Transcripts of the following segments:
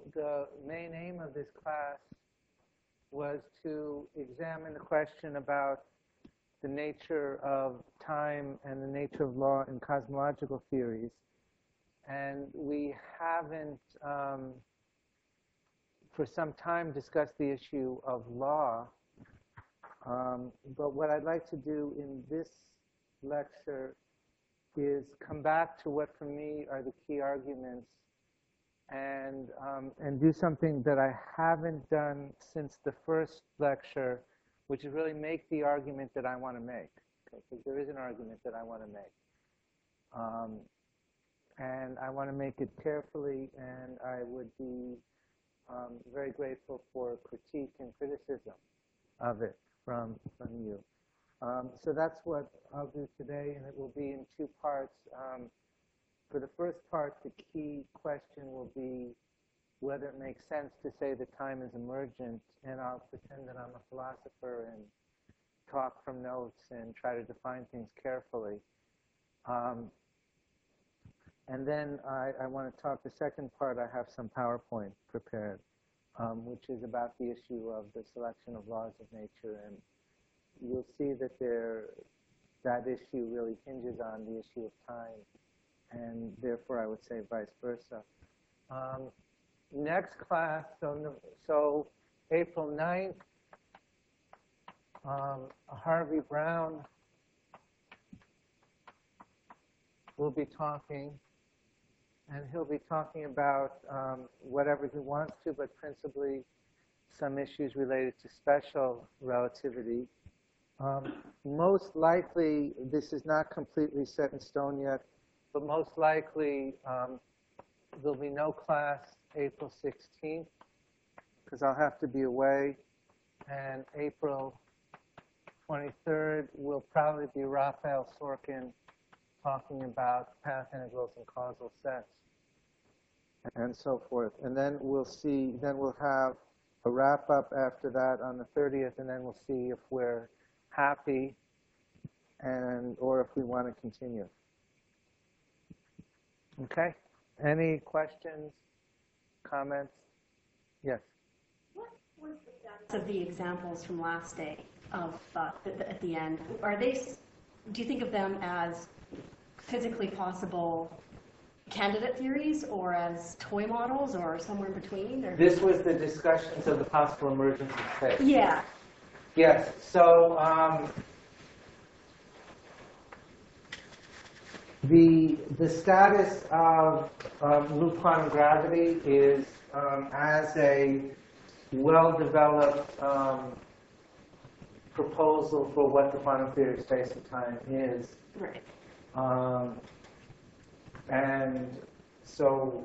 the main aim of this class was to examine the question about the nature of time and the nature of law in cosmological theories. And we haven't, for some time, discussed the issue of law. But what I'd like to do in this lecture is come back to what, for me, are the key arguments and do something that I haven't done since the first lecture, which is really make the argument that I want to make. Okay? Because there is an argument that I want to make. And I want to make it carefully, and I would be very grateful for critique and criticism of it from you. So that's what I'll do today, and it will be in two parts. For the first part, the key question will be whether it makes sense to say that time is emergent, and I'll pretend that I'm a philosopher and talk from notes and try to define things carefully. And then I want to talk the second part. I have some PowerPoint prepared, which is about the issue of the selection of laws of nature. And you'll see that that issue really hinges on the issue of time, and therefore I would say vice versa. Next class, so April 9th, Harvey Brown will be talking, and he'll be talking about whatever he wants to, but principally some issues related to special relativity. Most likely, this is not completely set in stone yet, but most likely there'll be no class April 16th, because I'll have to be away, and April 23rd will probably be Raphael Sorkin talking about path integrals and causal sets, and so forth. And then we'll have a wrap-up after that on the 30th, and then we'll see if we're happy or if we want to continue. Okay? Any questions, comments? Yes? What was the status of the examples from last day at the end? Do you think of them as physically possible candidate theories, or as toy models, or somewhere in between? Or? This was the discussions of the possible emergence of space. Yeah. Yes. So the status of loop quantum gravity is as a well-developed proposal for what the quantum theory of space and time is. Right. And so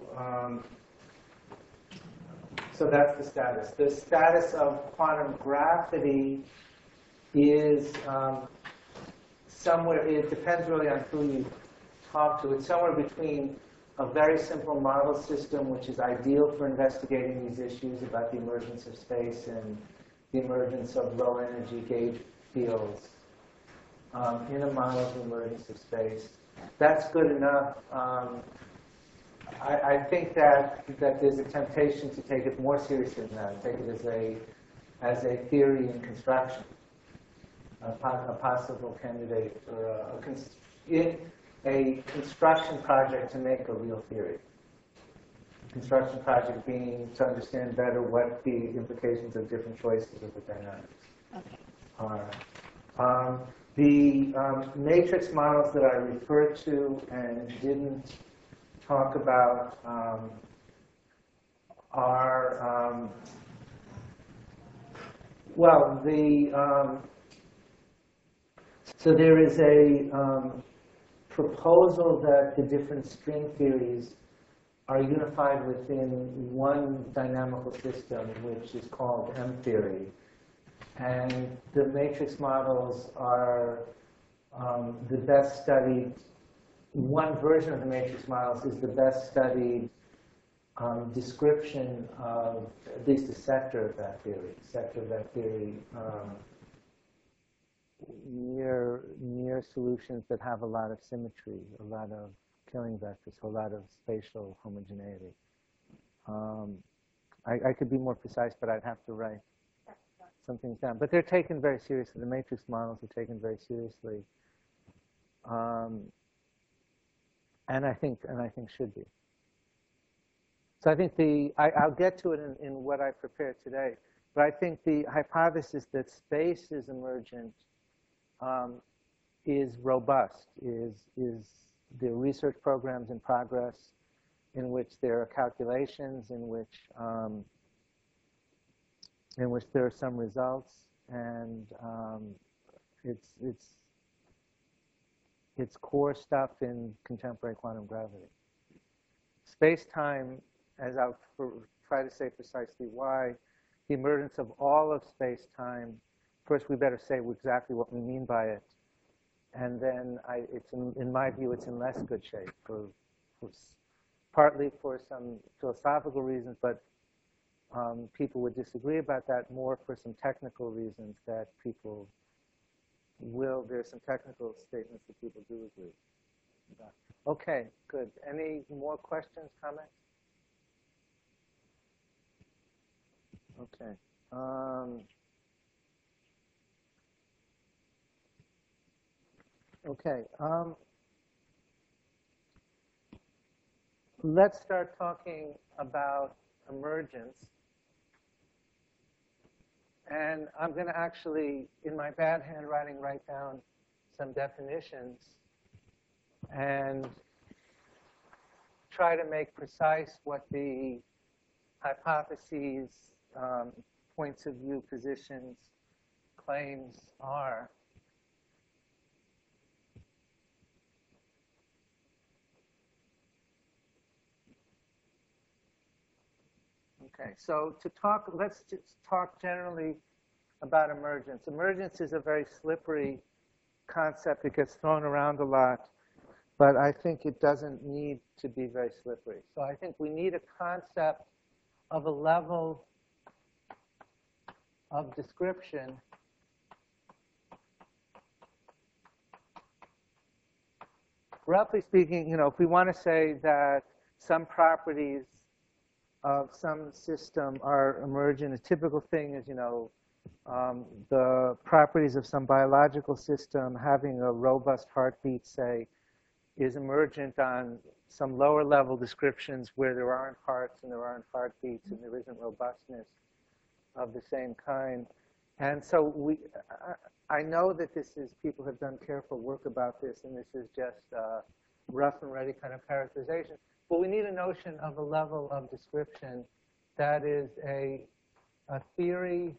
that's the status. The status of quantum gravity is somewhere, it depends really on who you talk to. It's somewhere between a very simple model system, which is ideal for investigating these issues about the emergence of space and the emergence of low-energy gauge fields in a model of the emergence of space. That's good enough. I think that there's a temptation to take it more seriously than that, take it as a theory in construction, a possible candidate or a construction project to make a real theory. Construction project being to understand better what the implications of different choices of the dynamics are. The matrix models that I referred to and didn't talk about are, so there is a proposal that the different string theories are unified within one dynamical system, which is called M-theory. And the matrix models are the best studied. One version of the matrix models is the best studied description of at least a sector of that theory, near solutions that have a lot of symmetry, a lot of killing vectors, a lot of spatial homogeneity. I could be more precise, but I'd have to write some things down. But they're taken very seriously. The matrix models are taken very seriously, and I think should be. So I think I'll get to it in what I prepared today. But I think the hypothesis that space is emergent is robust. Is the research programs in progress, in which there are calculations, in which there are some results, and it's core stuff in contemporary quantum gravity. Space-time, as I'll try to say precisely why, the emergence of all of space-time. First, we better say exactly what we mean by it, and then in my view, it's in less good shape partly for some philosophical reasons, but people would disagree about that, more for some technical reasons that people will. There's some technical statements that people do agree about. Okay, good. Any more questions, comments? Okay. Okay. Let's start talking about emergence. And I'm going to actually, in my bad handwriting, write down some definitions and try to make precise what the hypotheses, points of view, positions, claims are. Okay, so let's just talk generally about emergence. Emergence is a very slippery concept. It gets thrown around a lot, but I think it doesn't need to be very slippery. So I think we need a concept of a level of description roughly speaking, if we want to say that some properties of some system are emergent, a typical thing is, the properties of some biological system having a robust heartbeat, say, is emergent on some lower level descriptions where there aren't hearts and there aren't heartbeats and there isn't robustness of the same kind. And so I know that people have done careful work about this, and this is just rough and ready kind of characterization. But we need a notion of a level of description that is a theory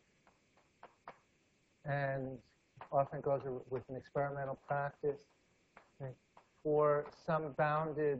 and often goes with an experimental practice for some bounded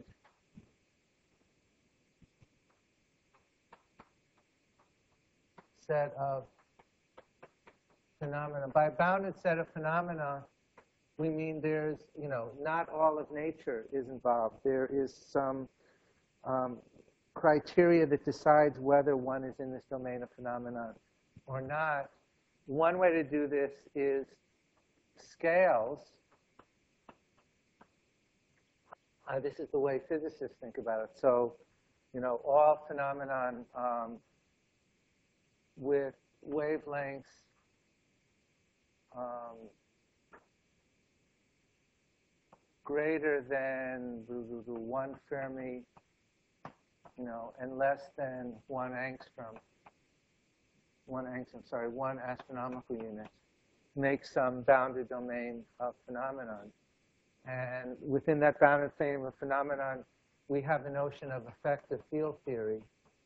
set of phenomena. By a bounded set of phenomena, we mean there's, not all of nature is involved. There is some criteria that decides whether one is in this domain of phenomenon or not. One way to do this is scales. This is the way physicists think about it. So, all phenomenon with wavelengths greater than the 1 Fermi, and less than 1 angstrom. 1 astronomical unit, make some bounded domain of phenomenon. And within that bounded domain of phenomenon, we have the notion of effective field theory.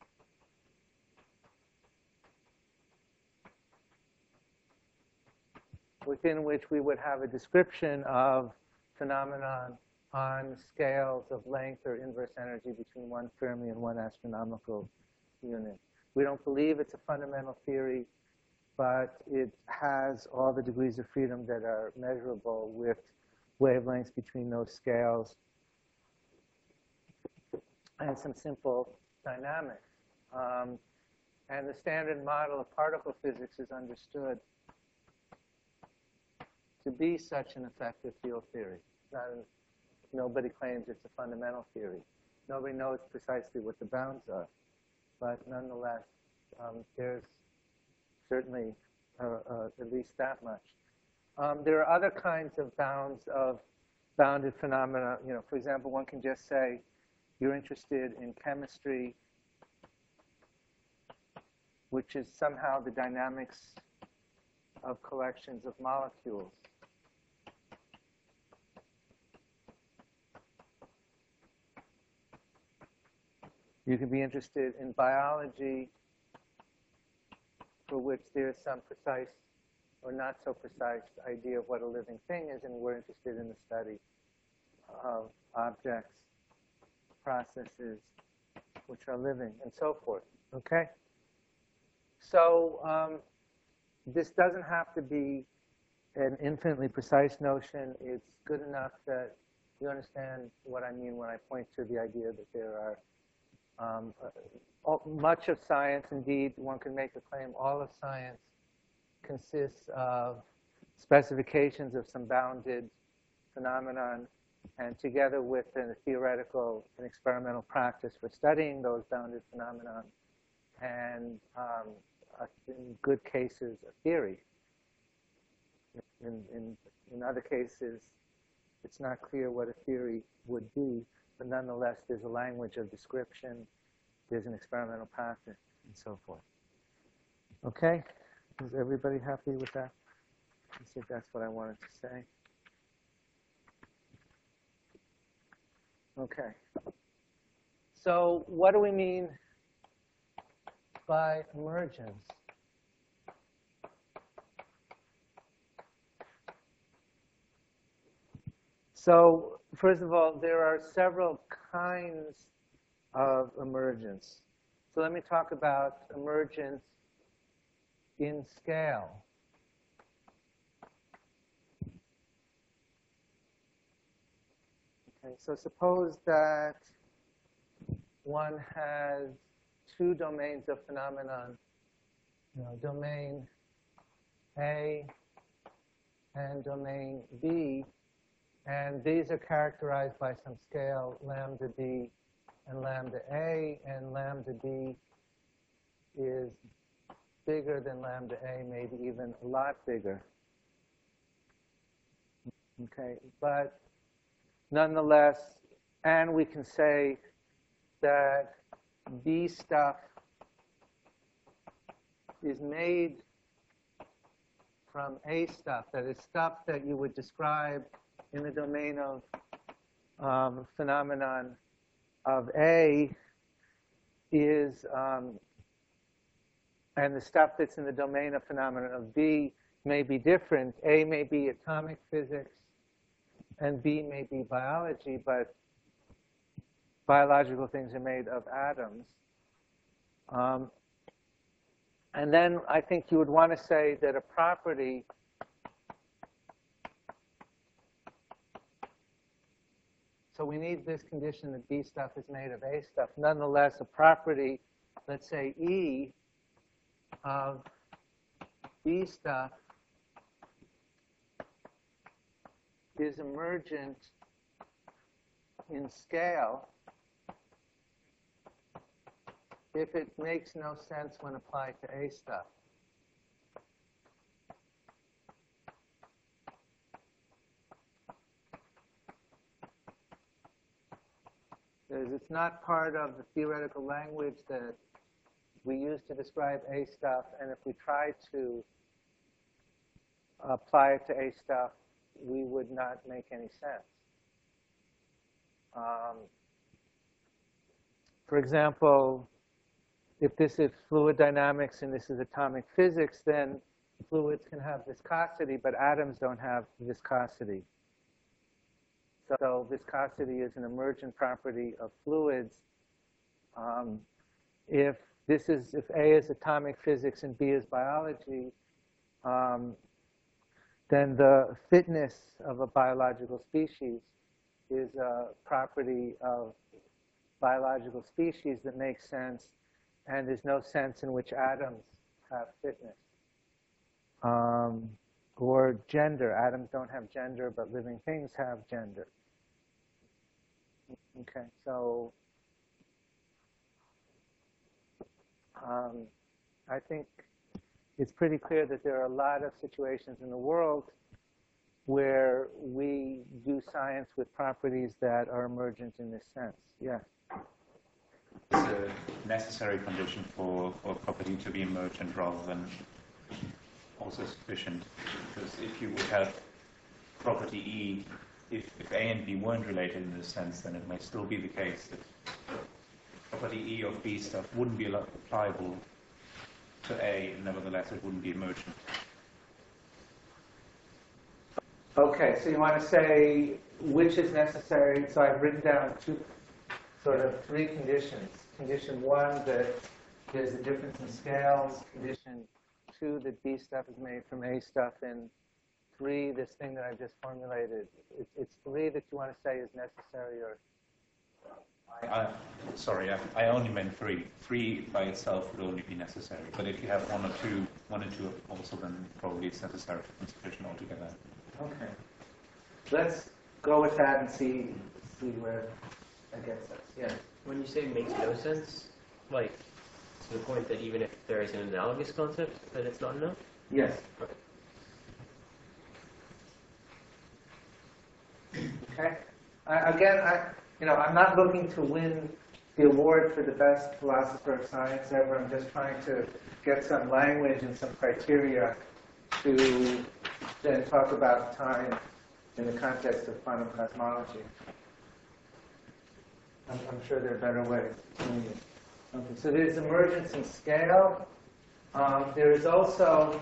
Within which we would have a description of phenomenon on scales of length or inverse energy between 1 Fermi and 1 astronomical unit. We don't believe it's a fundamental theory, but it has all the degrees of freedom that are measurable with wavelengths between those scales and some simple dynamics. And the standard model of particle physics is understood to be such an effective field theory. Nobody claims it's a fundamental theory. Nobody knows precisely what the bounds are. But nonetheless, There's certainly at least that much. There are other kinds of bounded phenomena. You know, for example, one can just say you're interested in chemistry, which is somehow the dynamics of collections of molecules. You can be interested in biology, for which there's some precise or not so precise idea of what a living thing is, and we're interested in the study of objects, processes, which are living, and so forth. Okay? So this doesn't have to be an infinitely precise notion. It's good enough that you understand what I mean when I point to the idea that there are much of science, indeed, one can make a claim, all of science consists of specifications of some bounded phenomenon, and together with a theoretical and experimental practice for studying those bounded phenomena, and in good cases, a theory. In other cases, it's not clear what a theory would be, but nonetheless, there's a language of description, there's an experimental practice, and so forth. Okay? Is everybody happy with that? I think that's what I wanted to say. Okay. So what do we mean by emergence? So first of all, there are several kinds of emergence. So let me talk about emergence in scale. Okay, so suppose that one has two domains of phenomenon, domain A and domain B, and these are characterized by some scale, lambda B and lambda A, and lambda B is bigger than lambda A, maybe even a lot bigger. Okay, but nonetheless, and we can say that B stuff is made from A stuff, that is stuff that you would describe in the domain of phenomenon of A is, and the stuff that's in the domain of phenomenon of B may be different. A may be atomic physics, and B may be biology, but biological things are made of atoms. And then I think you would want to say that a property so we need this condition that B stuff is made of A stuff. Nonetheless, a property, let's say E of B stuff is emergent in scale if it makes no sense when applied to A stuff. Because it's not part of the theoretical language that we use to describe A stuff, and if we try to apply it to A stuff, we would not make any sense. For example, if this is fluid dynamics and this is atomic physics, then fluids can have viscosity, but atoms don't have viscosity. So viscosity is an emergent property of fluids. If A is atomic physics and B is biology, then the fitness of a biological species is a property of biological species that makes sense, and there's no sense in which atoms have fitness. Or gender. Atoms don't have gender, but living things have gender. Okay, so I think it's pretty clear that there are a lot of situations in the world where we do science with properties that are emergent in this sense. Yeah. It's a necessary condition for a property to be emergent rather than also sufficient. Because if you would have property E, if A and B weren't related in this sense, then it may still be the case that property E of B stuff wouldn't be applicable to A, and nevertheless it wouldn't be emergent. Okay, so you want to say which is necessary. So I've written down three conditions. Condition 1, that there's a difference in scales. Condition 2, that B stuff is made from A stuff. And 3, this thing that I just formulated. It's 3 that you want to say is necessary, or? Sorry, I only meant 3. 3 by itself would only be necessary. But if you have one or two also, then probably it's necessary and sufficient altogether. Okay. Let's go with that and see where that gets us. Yeah. When you say makes no sense, like to the point that even if there is an analogous concept, then it's not enough? Yes. Okay. I'm not looking to win the award for the best philosopher of science ever. I'm just trying to get some language and some criteria to then talk about time in the context of quantum cosmology. I'm sure there are better ways of doing it. Okay, so there's emergence in scale. There is also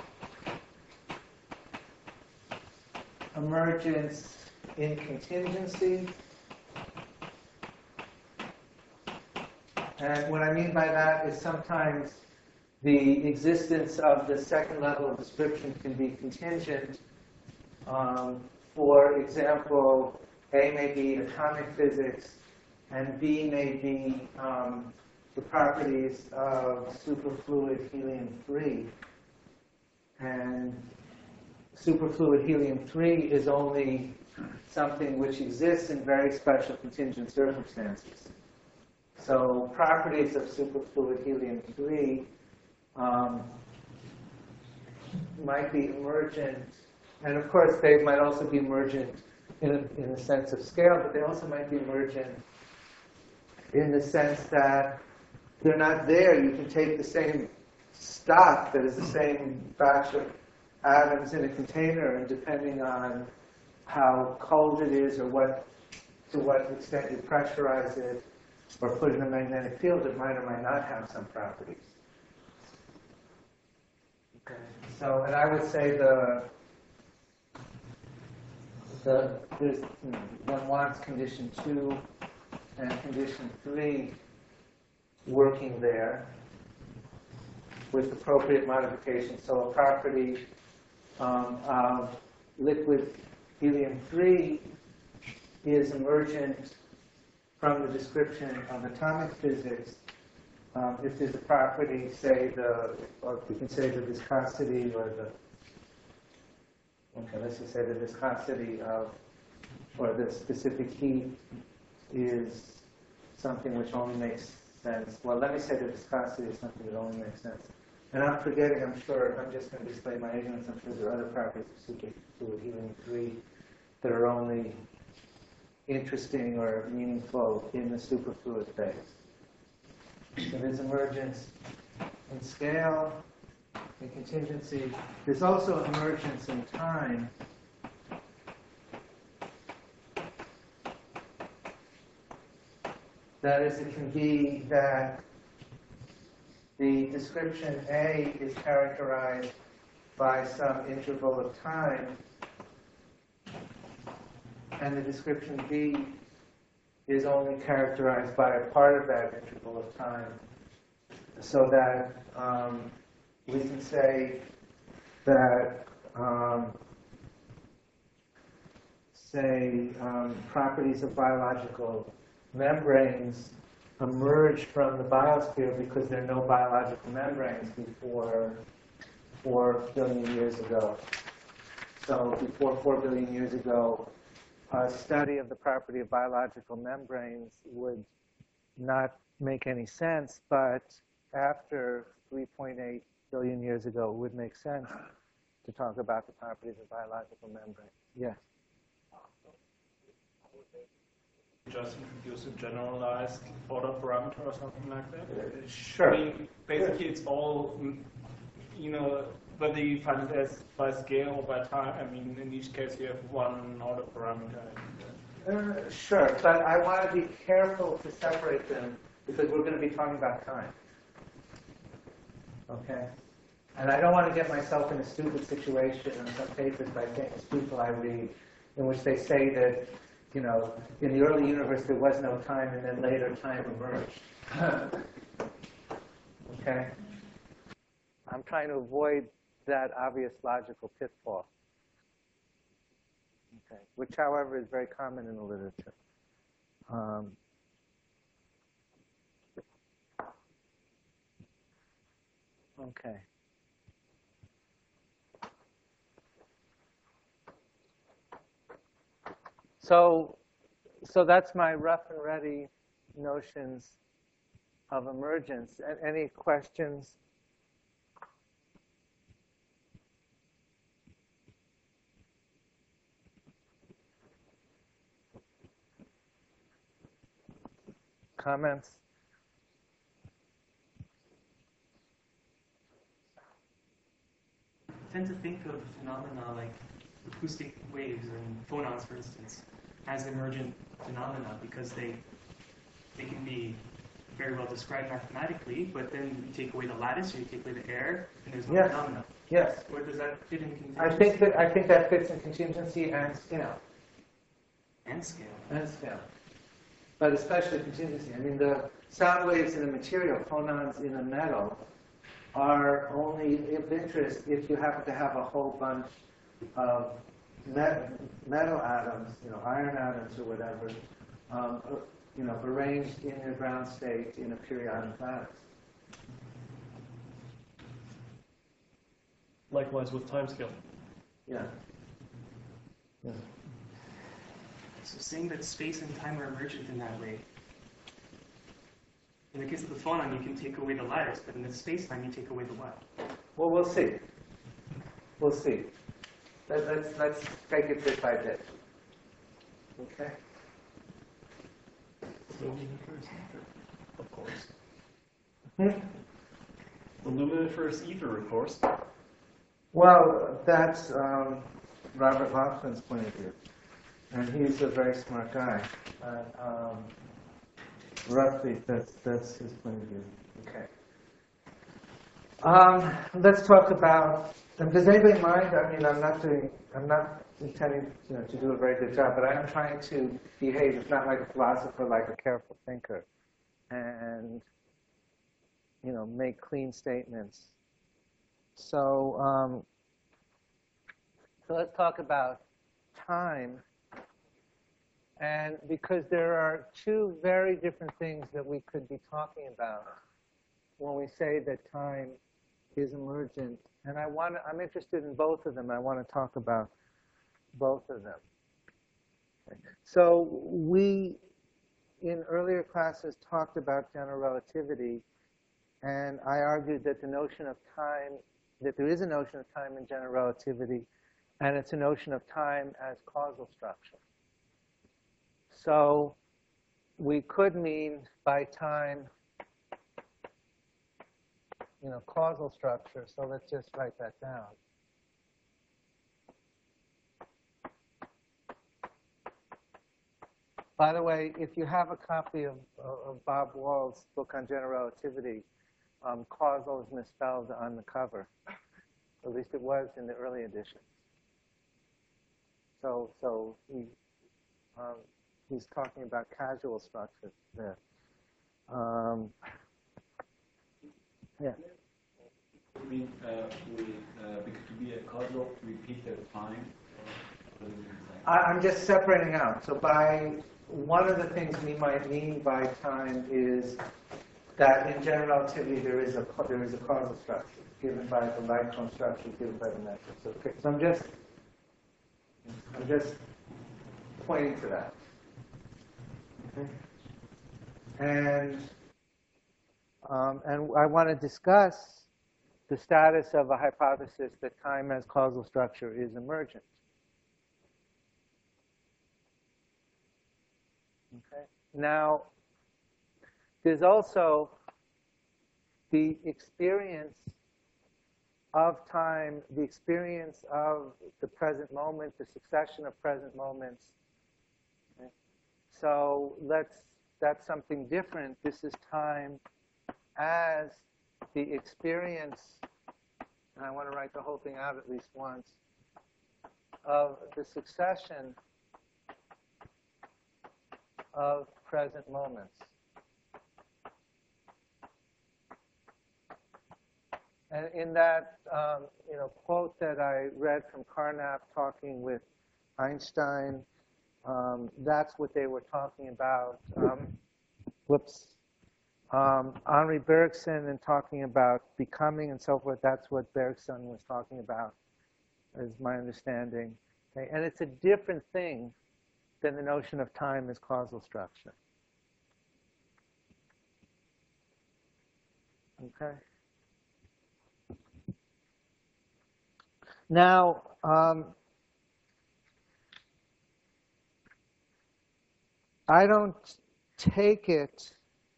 emergence in contingency. And what I mean by that is sometimes the existence of the second level of description can be contingent. For example, A may be atomic physics, and B may be the properties of superfluid helium-3. And superfluid helium-3 is only something which exists in very special contingent circumstances. So properties of superfluid helium-3 might be emergent, and of course they might also be emergent in the sense of scale, but they also might be emergent in the sense that they're not there. You can take the same stock that is the same batch of atoms in a container, and depending on how cold it is or to what extent you pressurize it or put it in a magnetic field, it might or might not have some properties. Okay. So, and I would say one wants condition 2 and condition 3 working there with appropriate modifications. So a property of liquid helium-3 is emergent from the description of atomic physics. If there's a property, say or we can say the viscosity let's just say the viscosity or the specific heat is something which only makes sense. Well, let me say the viscosity is something that only makes sense. And I'm forgetting, I'm sure, I'm just going to display my ignorance, I'm sure there are other properties of superfluid helium-3 that are only interesting or meaningful in the superfluid phase. So there's emergence in scale, in contingency. There's also emergence in time. That is, it can be that the description A is characterized by some interval of time, and the description B is only characterized by a part of that interval of time, so that we can say that, properties of biological membranes emerge from the biosphere because there are no biological membranes before 4 billion years ago. So before 4 billion years ago, a study of the property of biological membranes would not make any sense, but after 3.8 billion years ago, it would make sense to talk about the properties of biological membranes. Yes? Just introduce a generalized order parameter or something like that? Sure. I mean, basically it's all, whether you find it as by scale or by time. I mean, in each case you have one order parameter. Sure, but I want to be careful to separate them because we're going to be talking about time. Okay? And I don't want to get myself in a stupid situation in some papers by famous people I read in which they say that, in the early universe there was no time and then later time emerged. Okay? I'm trying to avoid that obvious logical pitfall. Okay. Which, however, is very common in the literature. Okay. So that's my rough and ready notions of emergence. Any questions? Comments? I tend to think of phenomena like acoustic waves and phonons, for instance, as emergent phenomena because they can be very well described mathematically, but then you take away the lattice or you take away the air, and there's no phenomena. Yes. Where does that fit in contingency? I think that fits in contingency and scale. And scale. And scale. But especially contingency. I mean, the sound waves in a material, phonons in a metal, are only of interest if you happen to have a whole bunch of metal atoms, iron atoms or whatever, arranged in their ground state in a periodic lattice. Likewise with timescale. Yeah. So saying that space and time are emergent in that way. In the case of the phonon, you can take away the lattice, but in the space-time, you take away the what? Well, we'll see. We'll see. Let's take it bit by bit. Okay? Of course. Hmm? The luminiferous ether, of course. Well, that's Robert Laughlin's point of view. And he's a very smart guy. Roughly, that's his point of view. Okay. Let's talk about. Does anybody mind? I mean, I'm not intending to do a very good job, but I am trying to behave, if not like a philosopher, like a careful thinker, and make clean statements. So let's talk about time. And because there are two very different things that we could be talking about when we say that time is emergent, and I'm interested in both of them. I want to talk about both of them. Okay. So we, in earlier classes, talked about general relativity, and I argued that the notion of time, that there is a notion of time in general relativity, and it's a notion of time as causal structure. So we could mean by time, causal structure. So let's just write that down. By the way, if you have a copy of Bob Wall's book on general relativity, causal is misspelled on the cover. At least it was in the early editions. So he's talking about causal structure there. Yeah. I mean, because to be a causal, repeat the time. I'm just separating out. So one of the things we might mean by time is that in general relativity there is a causal structure given by the electron structure given by the metrics. Okay. So I'm just pointing to that. Okay. And And I want to discuss the status of a hypothesis that time as causal structure is emergent. Okay. Now, there's also the experience of time, the experience of the present moment, the succession of present moments. Okay. So that's something different. This is time as the experience, and I want to write the whole thing out at least once, of the succession of present moments. And in that quote that I read from Carnap talking with Einstein, that's what they were talking about. Henri Bergson and talking about becoming and so forth, that's what Bergson was talking about, is my understanding. Okay? And it's a different thing than the notion of time as causal structure. Okay? Now, I don't take it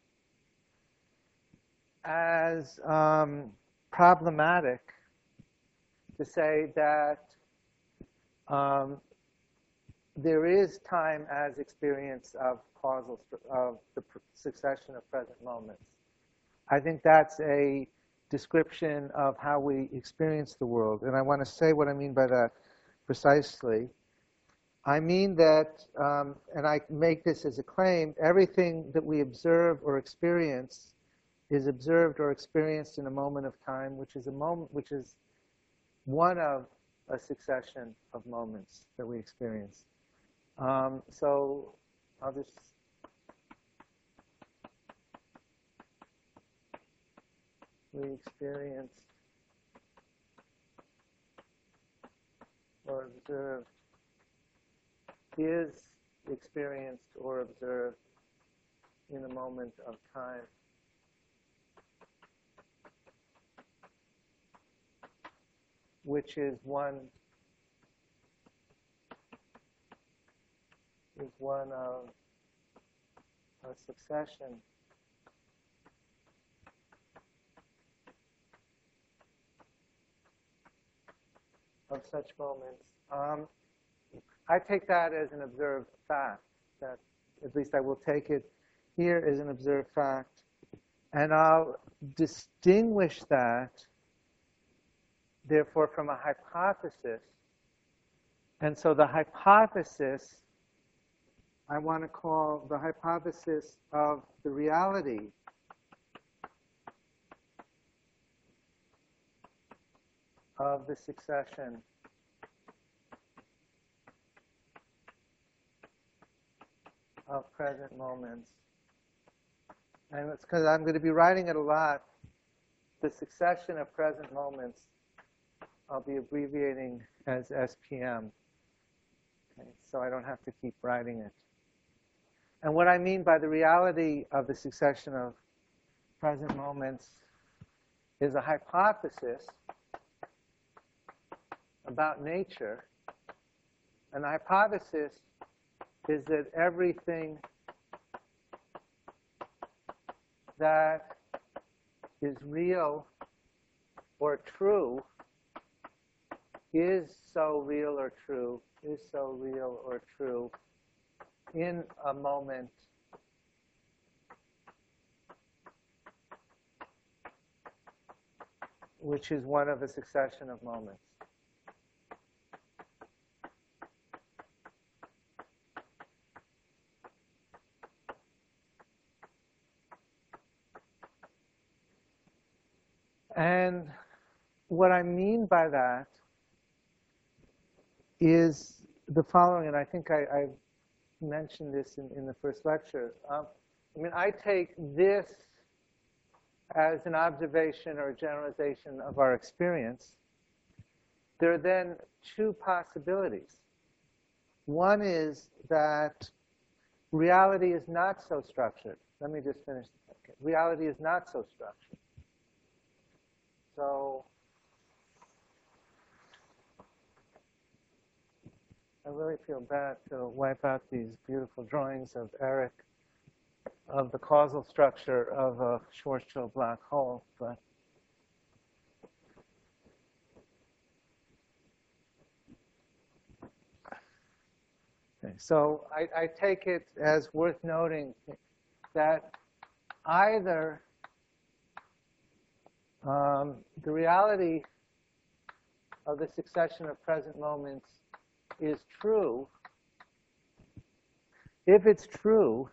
as problematic to say that there is time as experience of of the succession of present moments. I think that's a description of how we experience the world, and I want to say what I mean by that precisely. I mean that, and I make this as a claim, everything that we observe or experience is observed or experienced in a moment of time, which is one of a succession of moments that we experience. So I'll just we experienced or observed is experienced or observed in a moment of time. Which is one of a succession of such moments. I take that as an observed fact. That at least I will take it here as an observed fact, and I'll distinguish that therefore from a hypothesis. And so the hypothesis, I want to call the hypothesis of the reality of the succession of present moments. And it's because I'm going to be writing it a lot. The succession of present moments I'll be abbreviating as SPM, okay, so I don't have to keep writing it. And what I mean by the reality of the succession of present moments is a hypothesis about nature. And the hypothesis is that everything that is real or true is so real or true in a moment which is one of a succession of moments. And what I mean by that is the following, and I think I mentioned this in the first lecture. I take this as an observation or a generalization of our experience. There are then two possibilities. One is that reality is not so structured. let me just finish. Okay. Reality is not so structured. So I really feel bad to wipe out these beautiful drawings of Eric of the causal structure of a Schwarzschild black hole, but okay, so I take it as worth noting that either the reality of the succession of present moments is true. If it's true,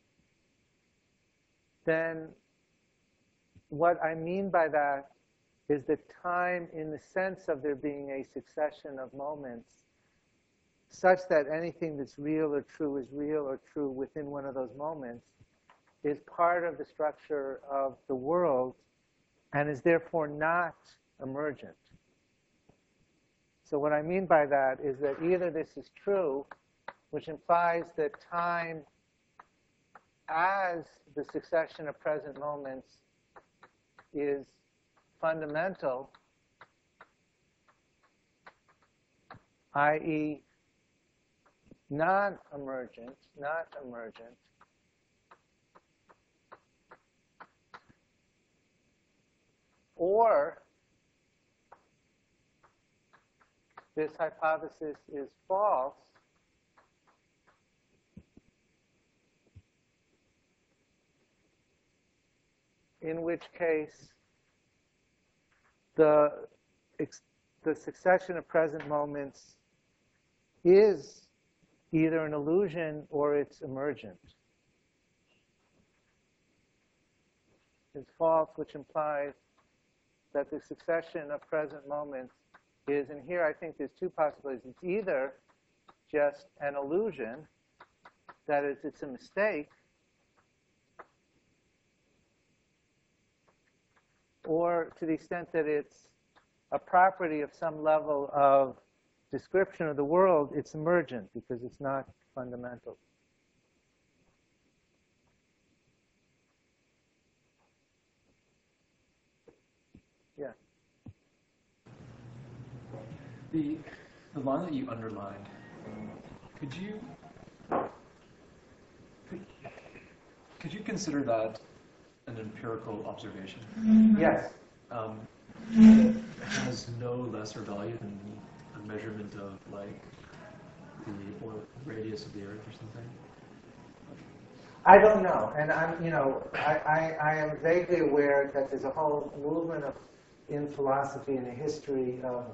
then what I mean by that is that time, in the sense of there being a succession of moments, such that anything that's real or true within one of those moments, is part of the structure of the world and is therefore not emergent. So what I mean by that is that either this is true, which implies that time as the succession of present moments is fundamental, i.e. non-emergent, or this hypothesis is false, in which case the succession of present moments is either an illusion or it's emergent. It's false, which implies that the succession of present moments is, and here I think there's two possibilities. It's either just an illusion, that is, it's a mistake, or to the extent that it's a property of some level of description of the world, it's emergent because it's not fundamental. Yeah. The line that you underlined, could you consider that an empirical observation? Yes. It has no lesser value than a measurement of like the radius of the Earth or something? I don't know, and I am vaguely aware that there's a whole movement in philosophy and the history of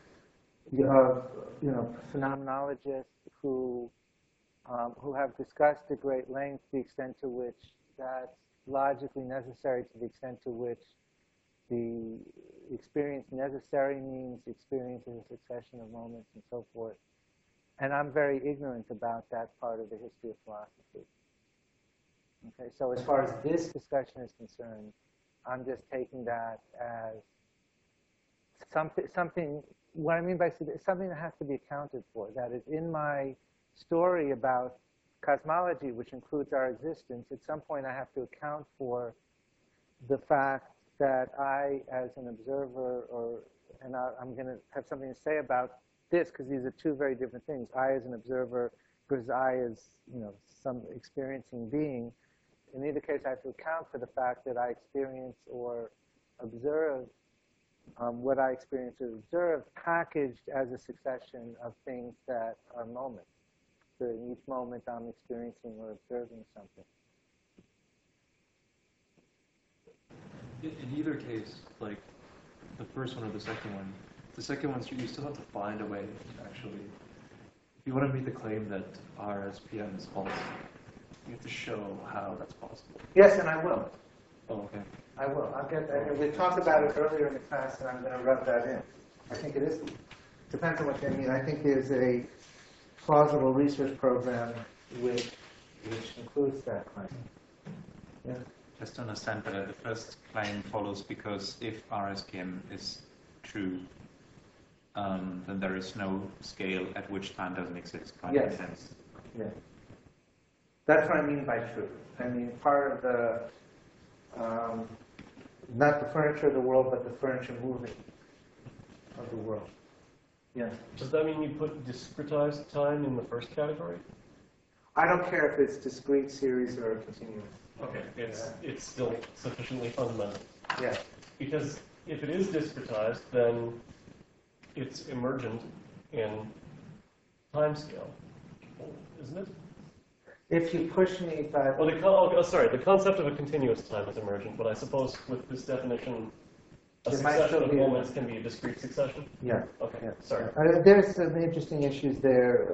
phenomenologists who have discussed at great length the extent to which that's logically necessary, to the extent to which the experience necessary means experience in a succession of moments and so forth. And I'm very ignorant about that part of the history of philosophy. Okay, so as far as this discussion is concerned, I'm just taking that as something. What I mean by something that has to be accounted for. That is, in my story about cosmology, which includes our existence, at some point I have to account for the fact that I, as an observer, and I'm going to have something to say about this, because these are two very different things. I, as an observer, versus I, as some experiencing being. In either case, I have to account for the fact that I experience or observe what I experience or observe, packaged as a succession of things that are moments. So in each moment, I'm experiencing or observing something. In either case, like the first one or the second one you still have to find a way, actually. If you want to meet the claim that RSPM is false, you have to show how that's possible. Yes, and I will. Oh, okay. I will. I'll get that. We talked about it earlier in the class, and I'm going to rub that in. I think it is. Depends on what you mean. I think there's a plausible research program which includes that claim. Yeah. Just to understand better, the first claim follows because if RSPM is true, then there is no scale at which time doesn't exist. Right? Yes. Yeah. That's what I mean by truth. I mean part of the, not the furniture of the world, but the furniture moving of the world. Yes. Does that mean you put discretized time in the first category? I don't care if it's discrete, series, or continuous. Okay, it's still sufficiently fundamental. Yeah. Because if it is discretized, then it's emergent in time scale, isn't it? If you push me by... Well, the concept of a continuous time is emergent, but I suppose with this definition, a It might succession still of be moments can be a discrete succession? Yeah. Okay, Yeah. sorry. There's some interesting issues there.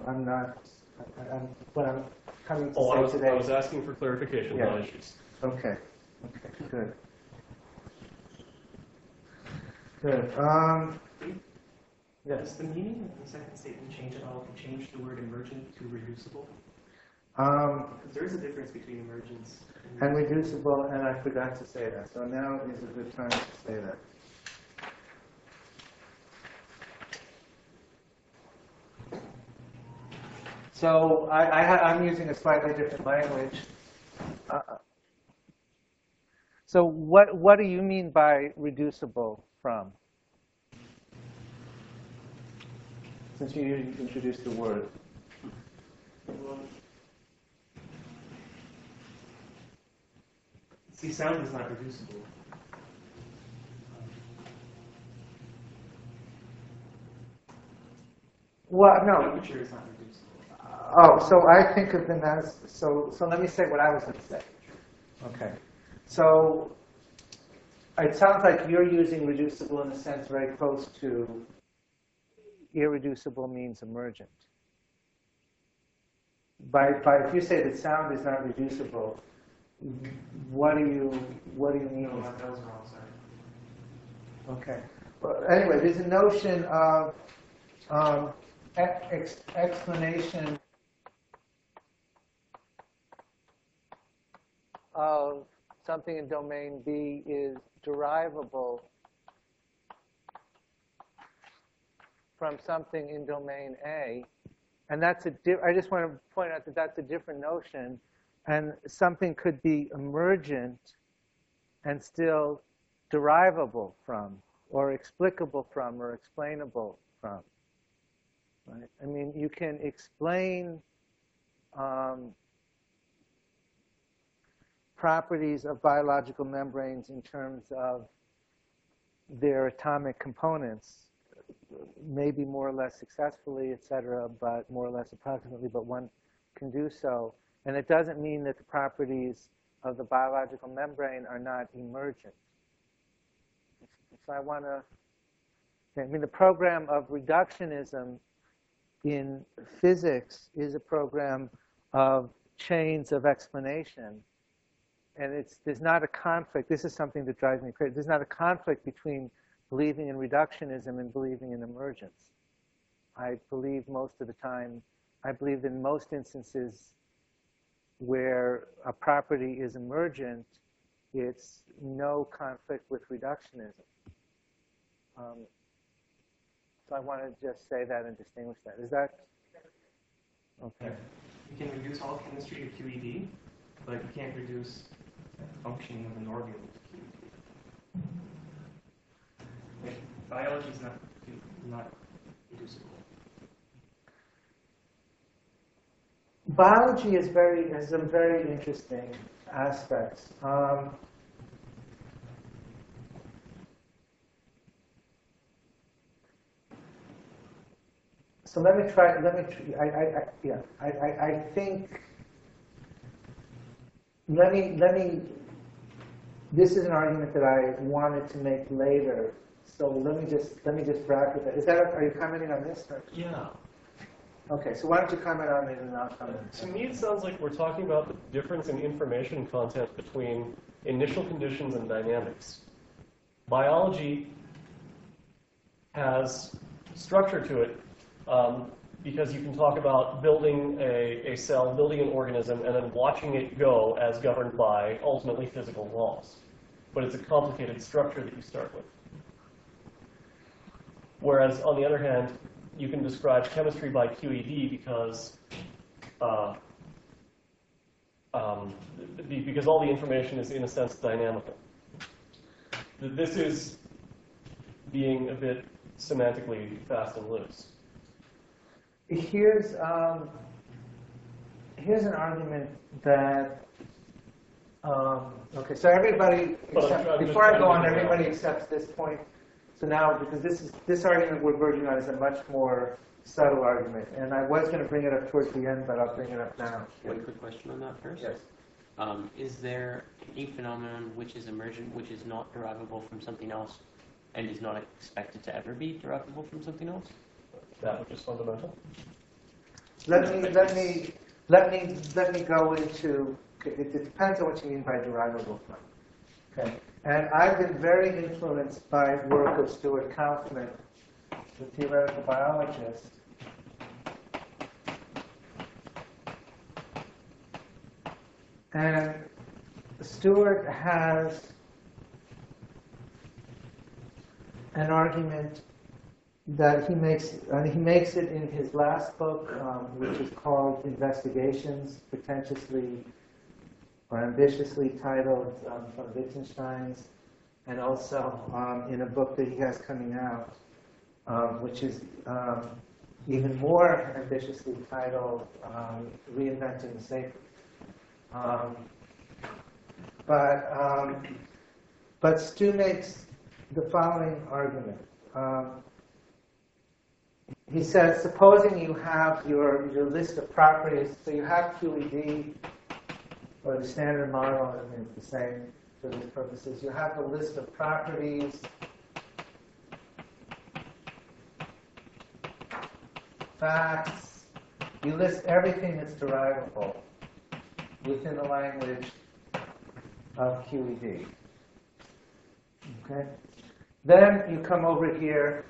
What I'm coming to say today... I was asking for clarification, Yeah. not issues. Okay. Okay, good. Good. Does the meaning of the second statement change at all if you change the word emergent to reducible? Because there is a difference between emergence And reducible, and I forgot to say that. So now is a good time to say that. So I'm using a slightly different language. So what do you mean by reducible from? Since you introduced the word. See, sound is not reducible. Well, no. Temperature is not reducible. Oh, so I think of them as, so let me say what I was going to say. Okay. So it sounds like you're using reducible in a sense very close to irreducible means emergent. By if you say that sound is not reducible, what do you mean? No, that was wrong, sorry. Okay. Well, anyway, there's a notion of explanation of something in domain B is derivable from something in domain A. And that's I just want to point out that that's a different notion. And something could be emergent and still derivable from, or explicable from, or explainable from. Right? I mean, you can explain properties of biological membranes in terms of their atomic components, maybe more or less successfully, et cetera, but more or less approximately, but one can do so. And it doesn't mean that the properties of the biological membrane are not emergent. So I mean, the program of reductionism in physics is a program of chains of explanation. And there's not a conflict. This is something that drives me crazy. There's not a conflict between believing in reductionism and believing in emergence. I believe most of the time, I believe in most instances where a property is emergent, it's no conflict with reductionism. So I want to just say that and distinguish that. Is that okay? You can reduce all chemistry to QED, but you can't reduce functioning of an organ to QED. Like, biology is not reducible. Biology has some very interesting aspects. So let me try. I think. Let me. This is an argument that I wanted to make later. So let me just bracket that. Are you commenting on this? Or? Yeah. Okay. So why don't you comment on it and I'll comment. To me, it sounds like we're talking about the difference in information content between initial conditions and dynamics. Biology has structure to it. Because you can talk about building a cell, building an organism, and then watching it go as governed by ultimately physical laws. But it's a complicated structure that you start with. Whereas, on the other hand, you can describe chemistry by QED because because all the information is, in a sense, dynamical. This is being a bit semantically fast and loose. Here's an argument that, okay, so everybody, before I go on, everybody accepts this point. So now, because this argument we're verging on is a much more subtle argument, and I was going to bring it up towards the end, but I'll bring it up now. One quick question on that first. Yes. Is there a phenomenon which is emergent, which is not derivable from something else, and is not expected to ever be derivable from something else? That which is fundamental. Let me go into. It depends on what you mean by derivable from. Okay. And I've been very influenced by work of Stuart Kauffman, the theoretical biologist. And Stuart has an argument that he makes it in his last book, which is called Investigations, pretentiously or ambitiously titled from Wittgenstein's, and also in a book that he has coming out, which is even more ambitiously titled Reinventing the Sacred. But Stu makes the following argument. He says, supposing you have your list of properties, so you have QED, or the standard model, I mean, it's the same for these purposes. You have a list of properties, facts. You list everything that's derivable within the language of QED. Okay? Then you come over here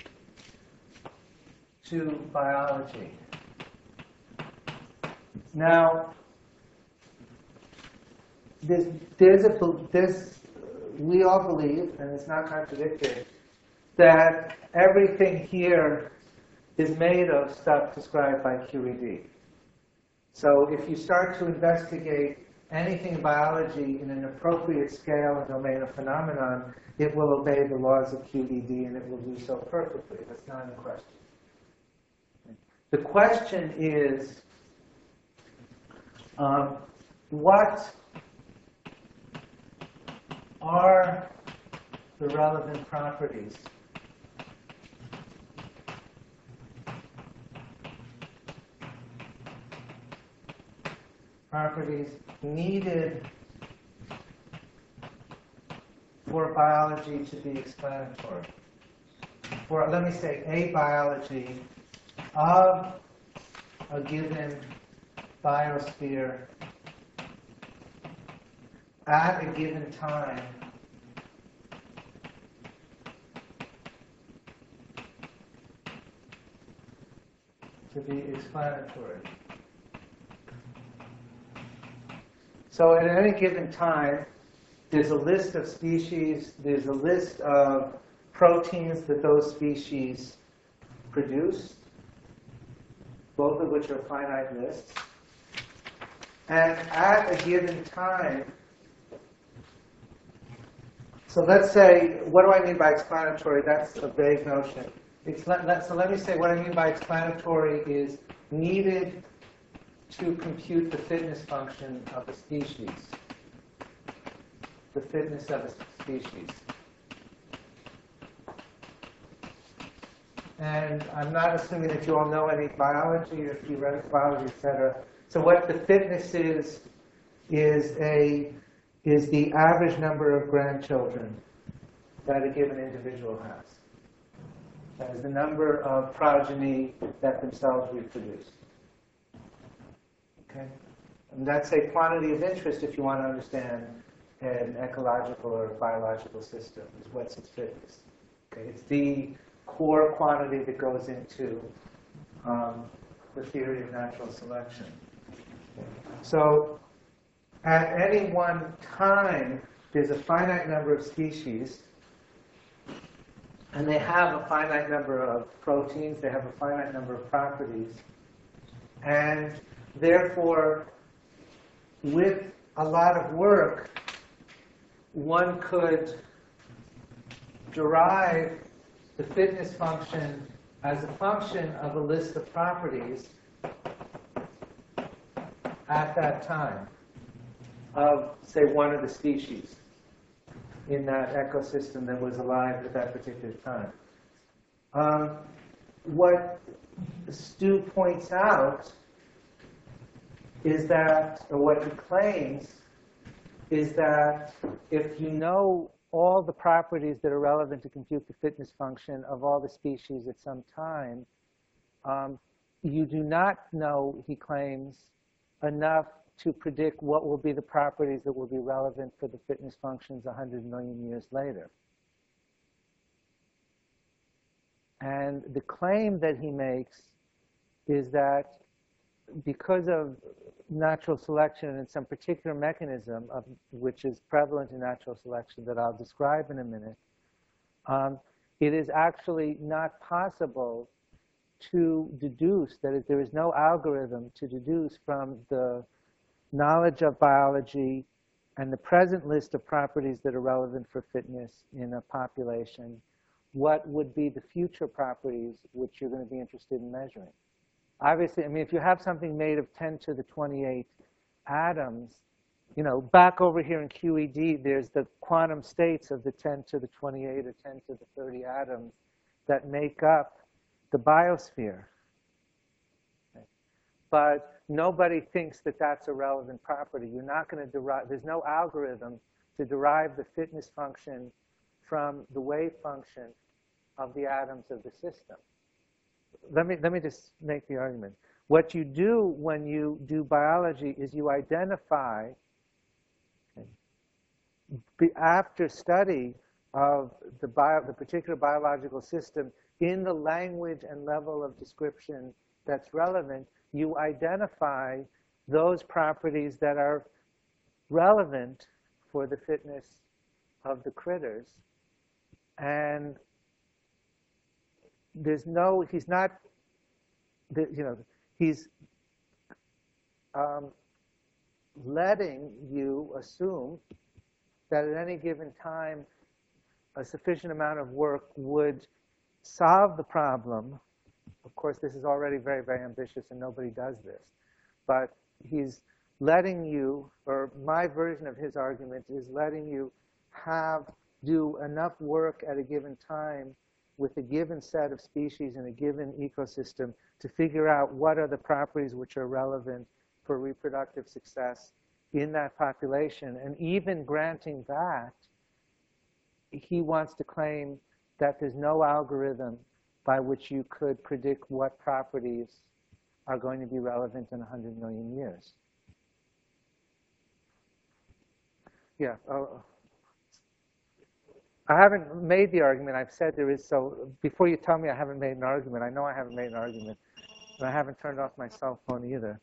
to biology. Now, we all believe, and it's not contradicted, that everything here is made of stuff described by QED. So if you start to investigate anything in biology in an appropriate scale and domain of phenomenon, it will obey the laws of QED, and it will do so perfectly. That's not in question. The question is, what are the relevant properties needed for biology to be explanatory? For, let me say, a biology of a given biosphere at a given time to be explanatory. So at any given time, there's a list of species, there's a list of proteins that those species produce, both of which are finite lists. And at a given time, so let's say, what do I mean by explanatory? That's a vague notion. So let me say what I mean by explanatory is needed to compute the fitness function of a species. The fitness of a species. And I'm not assuming that you all know any biology or theoretical biology, etc. So what the fitness is the average number of grandchildren that a given individual has. That is the number of progeny that themselves reproduce. Okay? And that's a quantity of interest if you want to understand an ecological or biological system, is what's its fitness. Okay? It's the core quantity that goes into the theory of natural selection. So at any one time, there's a finite number of species, and they have a finite number of proteins, they have a finite number of properties, and therefore with a lot of work, one could derive the fitness function as a function of a list of properties at that time of, say, one of the species in that ecosystem that was alive at that particular time. What Stu points out is that, or what he claims, is that if you know all the properties that are relevant to compute the fitness function of all the species at some time, you do not know, he claims, enough to predict what will be the properties that will be relevant for the fitness functions 100 million years later. And the claim that he makes is that because of natural selection and some particular mechanism of which is prevalent in natural selection that I'll describe in a minute, it is actually not possible to deduce, that there is no algorithm to deduce from the knowledge of biology and the present list of properties that are relevant for fitness in a population, what would be the future properties which you're going to be interested in measuring. Obviously, I mean, if you have something made of 10 to the 28 atoms, you know, back over here in QED, there's the quantum states of the 10 to the 28 or 10 to the 30 atoms that make up the biosphere. Okay. But nobody thinks that that's a relevant property. You're not going to derive, there's no algorithm to derive the fitness function from the wave function of the atoms of the system. Let me just make the argument. What you do when you do biology is you identify, after study of the particular biological system in the language and level of description that's relevant, you identify those properties that are relevant for the fitness of the critters. And there's no, he's not, you know, he's letting you assume that at any given time a sufficient amount of work would solve the problem. Of course, this is already very, very ambitious and nobody does this. But he's letting you, or my version of his argument is letting you do enough work at a given time with a given set of species in a given ecosystem to figure out what are the properties which are relevant for reproductive success in that population. And even granting that, he wants to claim that there's no algorithm by which you could predict what properties are going to be relevant in 100 million years. Yeah. I haven't made the argument. I've said there is, so before you tell me I haven't made an argument, I know I haven't made an argument. And I haven't turned off my cell phone either.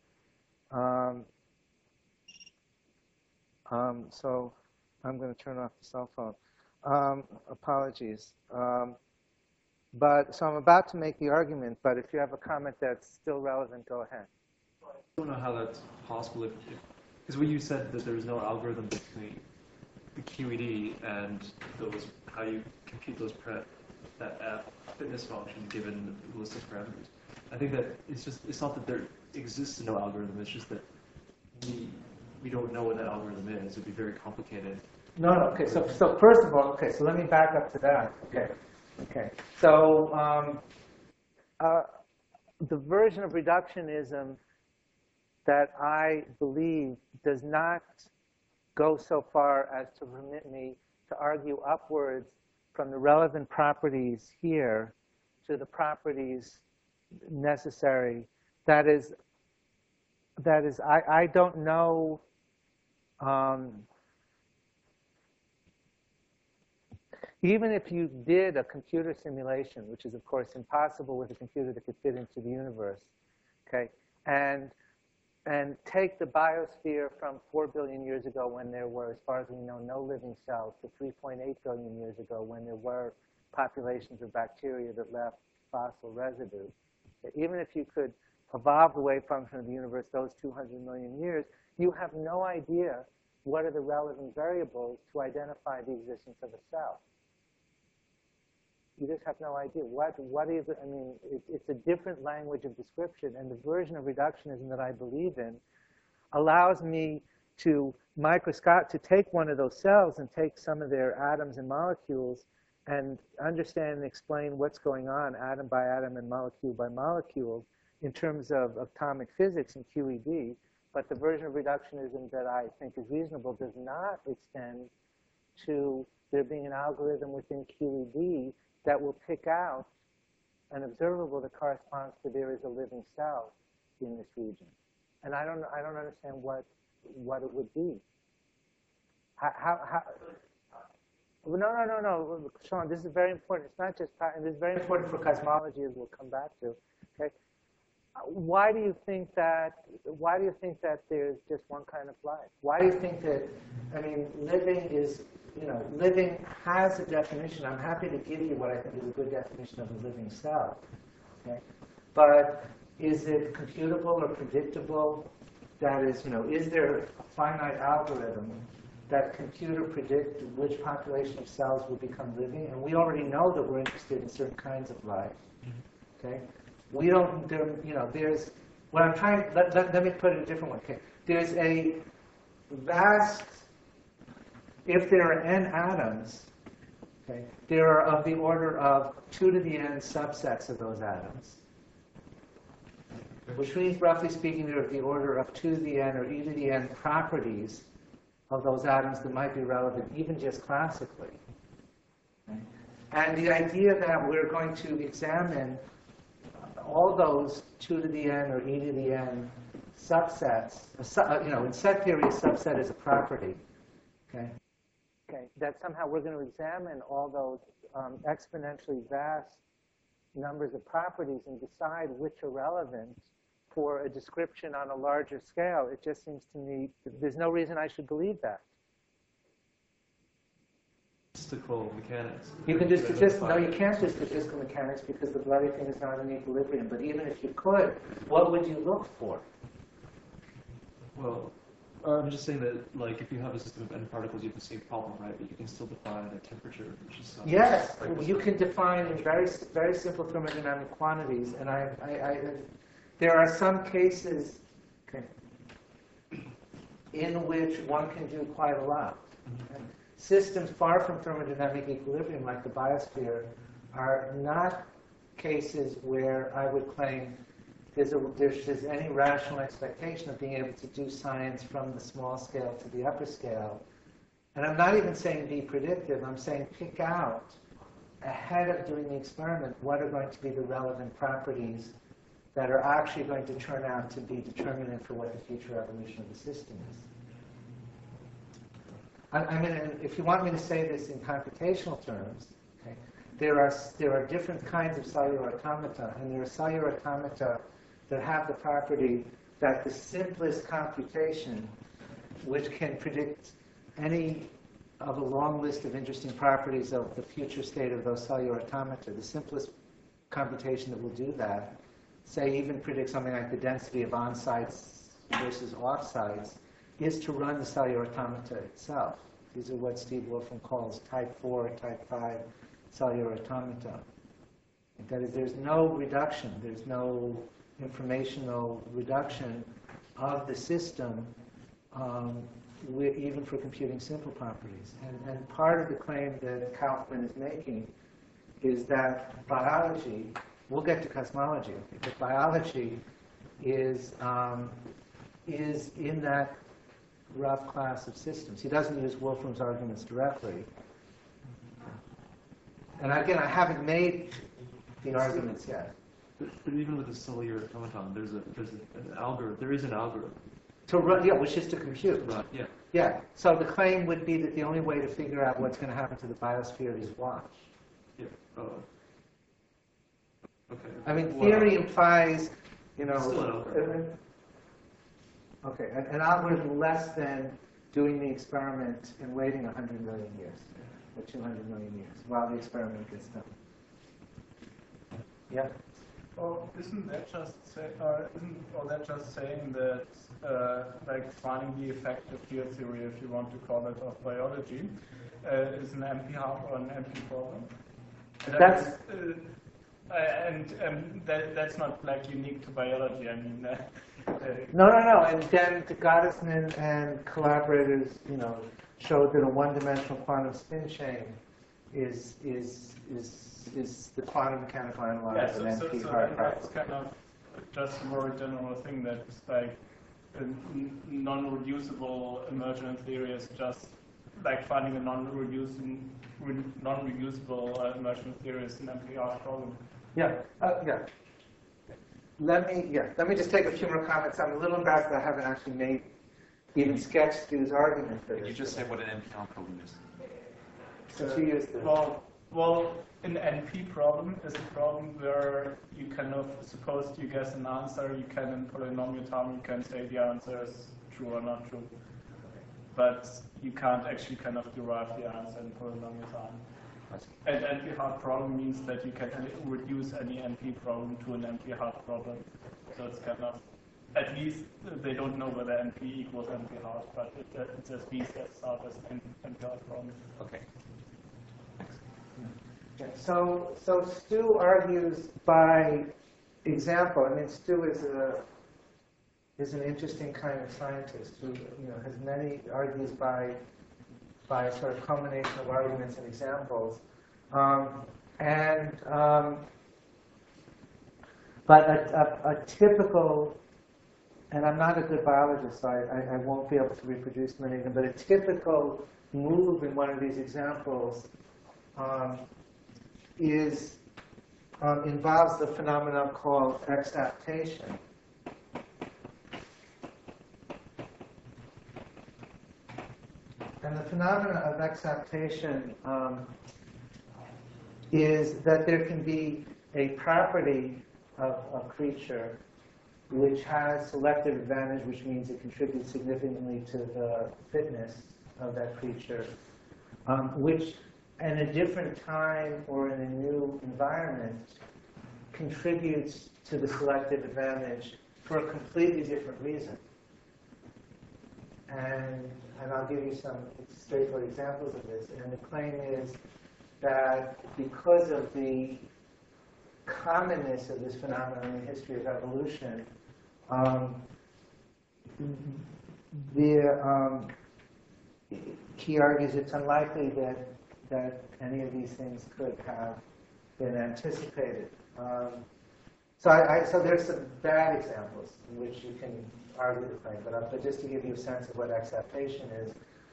So I'm going to turn off the cell phone. Apologies. So I'm about to make the argument, but if you have a comment that's still relevant, go ahead. I don't know how that's possible, because what you said that there's no algorithm between the QED and those, how you compute those that fitness function given the list of parameters. I think that it's not that there exists no algorithm, it's just that we don't know what that algorithm is. It'd be very complicated. No, okay, so first of all, okay, so let me back up to that. Okay. So the version of reductionism that I believe does not go so far as to permit me to argue upwards from the relevant properties here to the properties necessary. That is, I don't know. Even if you did a computer simulation, which is of course impossible with a computer that could fit into the universe, okay, and take the biosphere from 4 billion years ago when there were, as far as we know, no living cells, to 3.8 billion years ago when there were populations of bacteria that left fossil residue. Even if you could evolve the wave function of the universe those 200 million years, you have no idea what are the relevant variables to identify the existence of a cell. You just have no idea. What is it? I mean, it's a different language of description, and the version of reductionism that I believe in allows me to take one of those cells and take some of their atoms and molecules and understand and explain what's going on atom by atom and molecule by molecule in terms of atomic physics and QED. But the version of reductionism that I think is reasonable does not extend to there being an algorithm within QED that will pick out an observable that corresponds to there is a living cell in this region. And I don't understand what it would be. No, Sean, this is very important. It's not just, and this is very important for cosmology, as we'll come back to. Okay, why do you think that there's just one kind of life? Why do you think that? I mean, living is, living has a definition. I'm happy to give you what I think is a good definition of a living cell. Okay, but is it computable or predictable? That is, is there a finite algorithm that compute or predict which population of cells will become living? And we already know that we're interested in certain kinds of life. Okay, we don't. There's. What I'm trying. Let me put it a different way. Okay, there's a vast. If there are n atoms, okay, there are of the order of 2 to the n subsets of those atoms. Which means, roughly speaking, they're of the order of 2 to the n or e to the n properties of those atoms that might be relevant, even just classically. Okay? And the idea that we're going to examine all those 2 to the n or e to the n subsets, in set theory, a subset is a property. Okay? Okay, that somehow we're going to examine all those exponentially vast numbers of properties and decide which are relevant for a description on a larger scale. It just seems to me there's no reason I should believe that. Statistical mechanics. You can do statistical. No, you can't do statistical mechanics because the bloody thing is not in equilibrium. But even if you could, what would you look for? Well, I'm just saying that, like, if you have a system of n particles, you have the same problem, right? But you can still define a temperature, which is yes, you can define in very, very simple thermodynamic quantities. And there are some cases, okay, in which one can do quite a lot. Okay? Systems far from thermodynamic equilibrium, like the biosphere, are not cases where I would claim there's any rational expectation of being able to do science from the small scale to the upper scale. And I'm not even saying be predictive. I'm saying pick out, ahead of doing the experiment, what are going to be the relevant properties that are actually going to turn out to be determinant for what the future evolution of the system is. I mean, if you want me to say this in computational terms, okay, there are different kinds of cellular automata, and there are cellular automata that have the property that the simplest computation, which can predict any of a long list of interesting properties of the future state of those cellular automata, the simplest computation that will do that, say even predict something like the density of on-sites versus off-sites, is to run the cellular automata itself. These are what Steve Wolfram calls type 4, type 5 cellular automata. That is, there's no reduction, there's no informational reduction of the system, even for computing simple properties. And part of the claim that Kaufman is making is that biology, we'll get to cosmology, but biology is in that rough class of systems. He doesn't use Wolfram's arguments directly. And again, I haven't made the arguments yet. But even with the cellular automaton, there is an algorithm. To run, yeah, which is to compute. Right, yeah. Yeah. So the claim would be that the only way to figure out what's going to happen to the biosphere is watch. Yeah. Okay. I mean, theory implies, Still an algorithm. Okay, an algorithm less than doing the experiment and waiting 100 million years, or 200 million years, while the experiment gets done. Yeah? Or isn't that just isn't all that just saying that like finding the effective field theory, if you want to call it, of biology, is an NP half or an NP problem? And That's that's not like unique to biology. I mean, no. And then Gottesman and collaborators, showed that a one-dimensional quantum spin chain is the quantum mechanical analog yeah, of an NP so hard that's particle. kind of just a more general thing that's like a non-reducible emergent theory is just like finding a non-reducible emergent theory is an NP-hard problem. Yeah. Let me just take a few more comments. I'm a little embarrassed that I haven't actually even sketched Stu's argument for this. Could you just say what an NPR problem is? Since you used it. Well, an NP problem is a problem where you kind of, suppose you guess an answer, you can in polynomial time, you can say the answer is true or not true. But you can't actually kind of derive the answer in polynomial time. And NP-hard problem means that you can reduce any NP problem to an NP-hard problem. So it's kind of, at least they don't know whether NP equals NP-hard, but it just means that it's out as an NP-hard problem. Okay. Yeah, so Stu argues by example. I mean, Stu is an interesting kind of scientist who has many argues by sort of combination of arguments and examples, but a typical, and I'm not a good biologist, so I won't be able to reproduce many of them, but a typical move in one of these examples involves the phenomenon called exaptation. And the phenomena of exaptation is that there can be a property of a creature which has selective advantage, which means it contributes significantly to the fitness of that creature, which in a different time or in a new environment contributes to the selective advantage for a completely different reason. And I'll give you some straightforward examples of this. And the claim is that because of the commonness of this phenomenon in the history of evolution, he argues it's unlikely that any of these things could have been anticipated. So there's some bad examples in which you can argue the claim, but just to give you a sense of what exaptation is,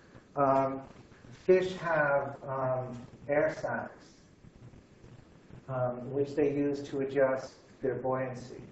fish have air sacs, which they use to adjust their buoyancy.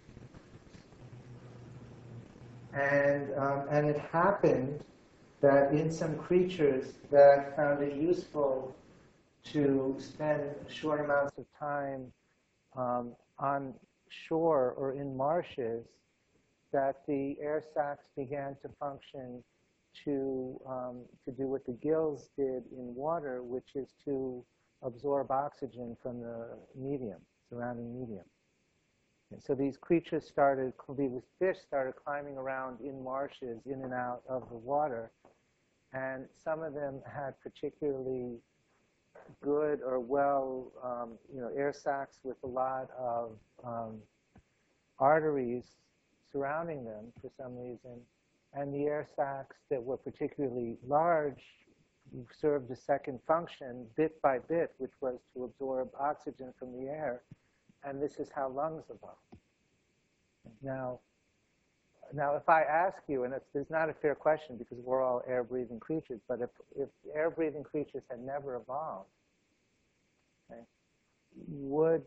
And it happened that in some creatures that found it useful to spend short amounts of time on shore or in marshes, that the air sacs began to function to do what the gills did in water, which is to absorb oxygen from the surrounding medium. And so these creatures these fish started climbing around in marshes, in and out of the water, and some of them had particularly good or well, air sacs with a lot of arteries surrounding them for some reason, and the air sacs that were particularly large served a second function, bit by bit, which was to absorb oxygen from the air, and this is how lungs evolved. Now, if I ask you, and it's not a fair question because we're all air-breathing creatures, but if air-breathing creatures had never evolved, okay, would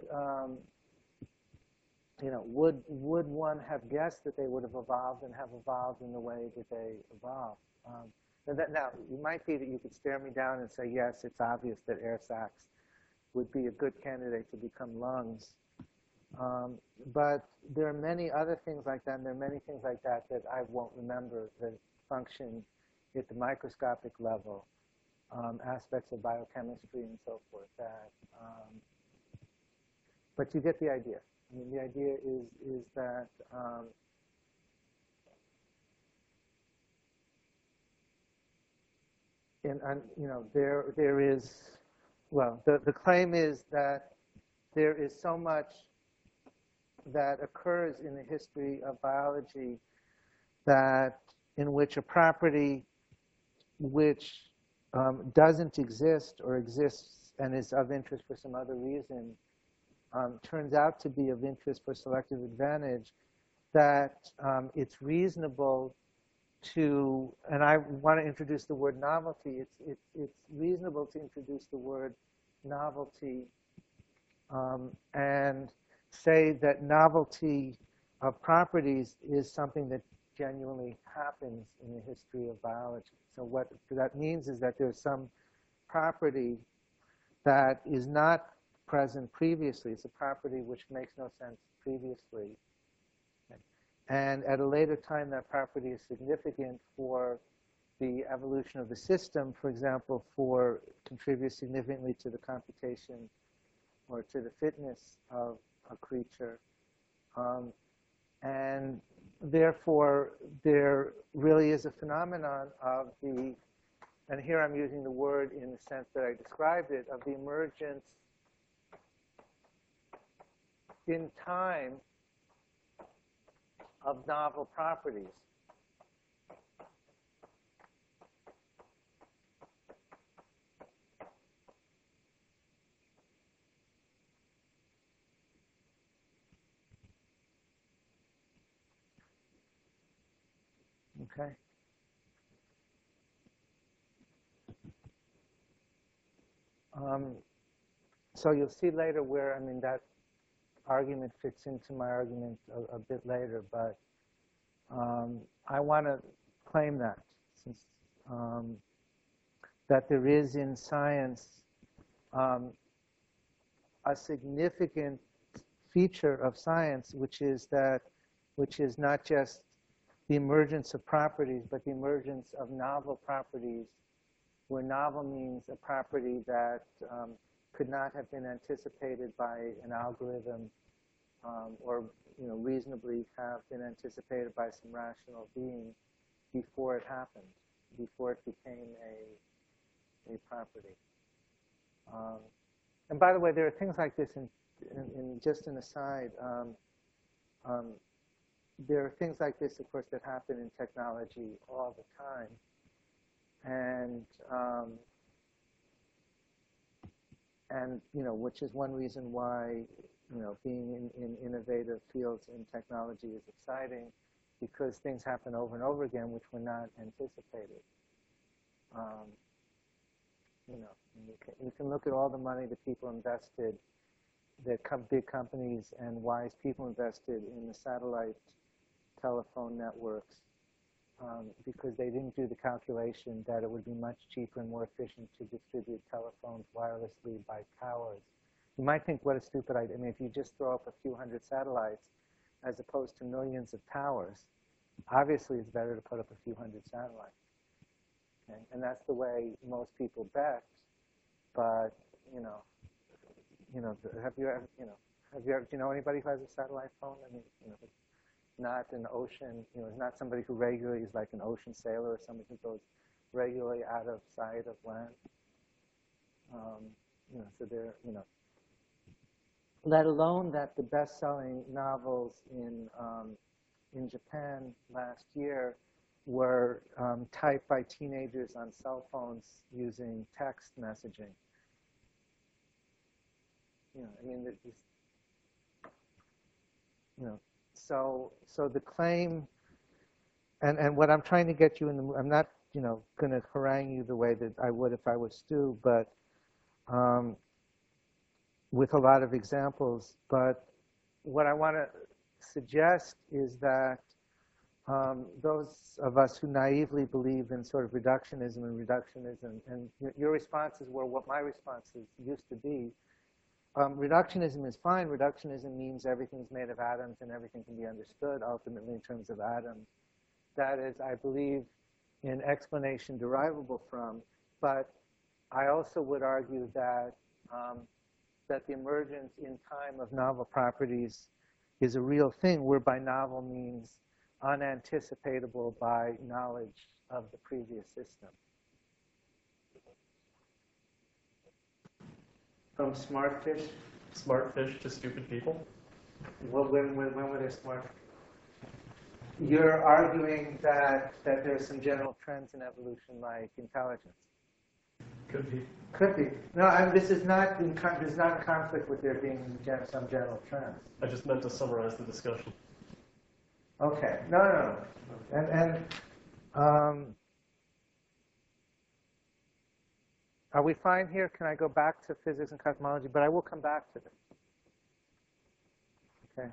one have guessed that they would have evolved and have evolved in the way that they evolved? Now, it might be that you could stare me down and say, yes, it's obvious that air sacs would be a good candidate to become lungs. But there are many other things like that, and there are many things like that that I won't remember that function at the microscopic level, aspects of biochemistry and so forth. But you get the idea. I mean, the idea is that there is, well, the claim is that there is so much that occurs in the history of biology that in which a property which doesn't exist or exists and is of interest for some other reason turns out to be of interest for selective advantage, that it's reasonable to, and I want to introduce the word novelty, it's reasonable to introduce the word novelty and say that novelty of properties is something that genuinely happens in the history of biology. So what that means is that there's some property that is not present previously. It's a property which makes no sense previously. And at a later time, that property is significant for the evolution of the system, for example, contributes significantly to the computation or to the fitness of a creature. And therefore, there really is a phenomenon of the, and here I'm using the word in the sense that I described it, of the emergence in time of novel properties. Okay. So you'll see later where, I mean, that argument fits into my argument a bit later, but I want to claim that, since that there is in science a significant feature of science, which is not just the emergence of properties, but the emergence of novel properties, where novel means a property that could not have been anticipated by an algorithm or reasonably have been anticipated by some rational being before it happened, before it became a property. And by the way, there are things like this in just an aside. There are things like this, of course, that happen in technology all the time. And which is one reason why, being in innovative fields in technology is exciting, because things happen over and over again which were not anticipated. You can look at all the money that people invested, that big companies and wise people invested in the satellite telephone networks, because they didn't do the calculation that it would be much cheaper and more efficient to distribute telephones wirelessly by towers. You might think, what a stupid idea. I mean, if you just throw up a few hundred satellites as opposed to millions of towers, obviously it's better to put up a few hundred satellites. Okay? And that's the way most people bet. But, have you ever, do you know anybody who has a satellite phone? I mean, not an ocean, not somebody who regularly is like an ocean sailor or somebody who goes regularly out of sight of land. So they're, let alone that the best-selling novels in Japan last year were typed by teenagers on cell phones using text messaging. So the claim, and what I'm trying to get you in I'm not, going to harangue you the way that I would if I was Stu, but with a lot of examples. But what I want to suggest is that those of us who naively believe in sort of reductionism, and your responses were what my responses used to be. Reductionism is fine. Reductionism means everything's made of atoms and everything can be understood ultimately in terms of atoms. That is, I believe in explanation derivable from, but I also would argue that that the emergence in time of novel properties is a real thing, whereby novel means unanticipatable by knowledge of the previous system. From smart fish? Smart fish to stupid people? Well, when were they smart? You're arguing that there's some general trends in evolution like intelligence. Could be. Could be. No, this is not in conflict with there being some general trends. I just meant to summarize the discussion. Okay. No. Are we fine here? Can I go back to physics and cosmology? But I will come back to this. Okay.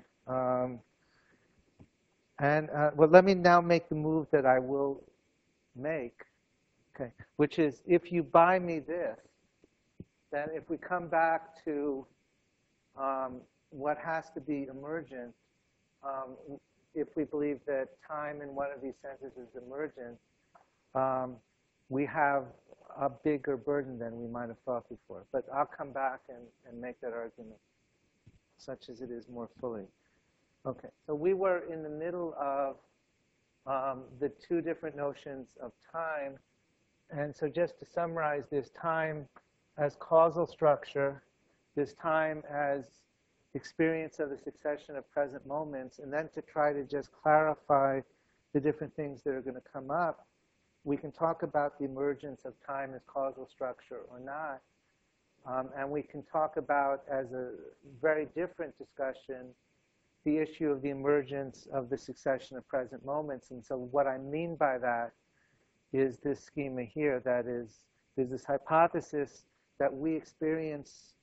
Well, let me now make the move that I will make, okay, which is if you buy me this, then if we come back to what has to be emergent, if we believe that time in one of these senses is emergent, we have a bigger burden than we might have thought before. But I'll come back and make that argument, such as it is more fully. Okay, so we were in the middle of the two different notions of time. And so just to summarize, there's time as causal structure, there's time as experience of the succession of present moments, and then to try to just clarify the different things that are going to come up, we can talk about the emergence of time as causal structure or not. And we can talk about, as a very different discussion, the issue of the emergence of the succession of present moments. And so what I mean by that is this schema here. That is, there's this hypothesis that we experience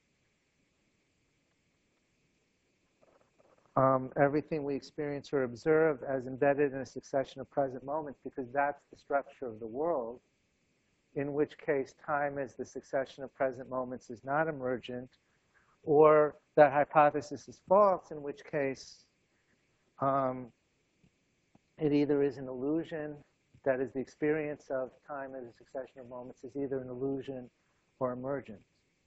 everything we experience or observe as embedded in a succession of present moments, because that's the structure of the world, in which case time as the succession of present moments is not emergent, or that hypothesis is false, in which case it either is an illusion, that is the experience of time as a succession of moments is either an illusion or emergent.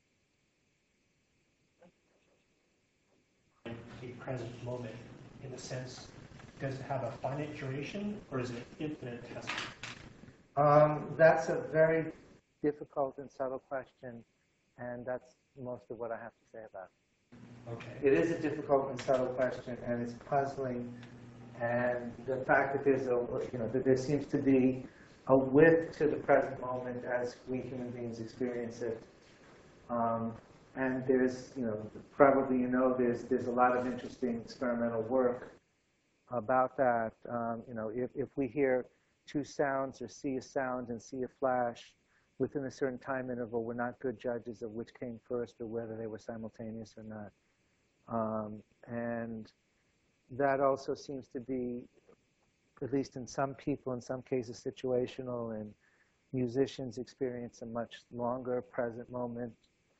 A present moment, in the sense, does it have a finite duration or is it infinitesimal? That's a very difficult and subtle question, and that's most of what I have to say about it. Okay. It is a difficult and subtle question, and it's puzzling. And the fact that that there seems to be a width to the present moment as we human beings experience it. And there's, probably there's a lot of interesting experimental work about that. If we hear two sounds or see a sound and see a flash within a certain time interval, we're not good judges of which came first or whether they were simultaneous or not. And that also seems to be, at least in some people, in some cases, situational, and musicians experience a much longer present moment.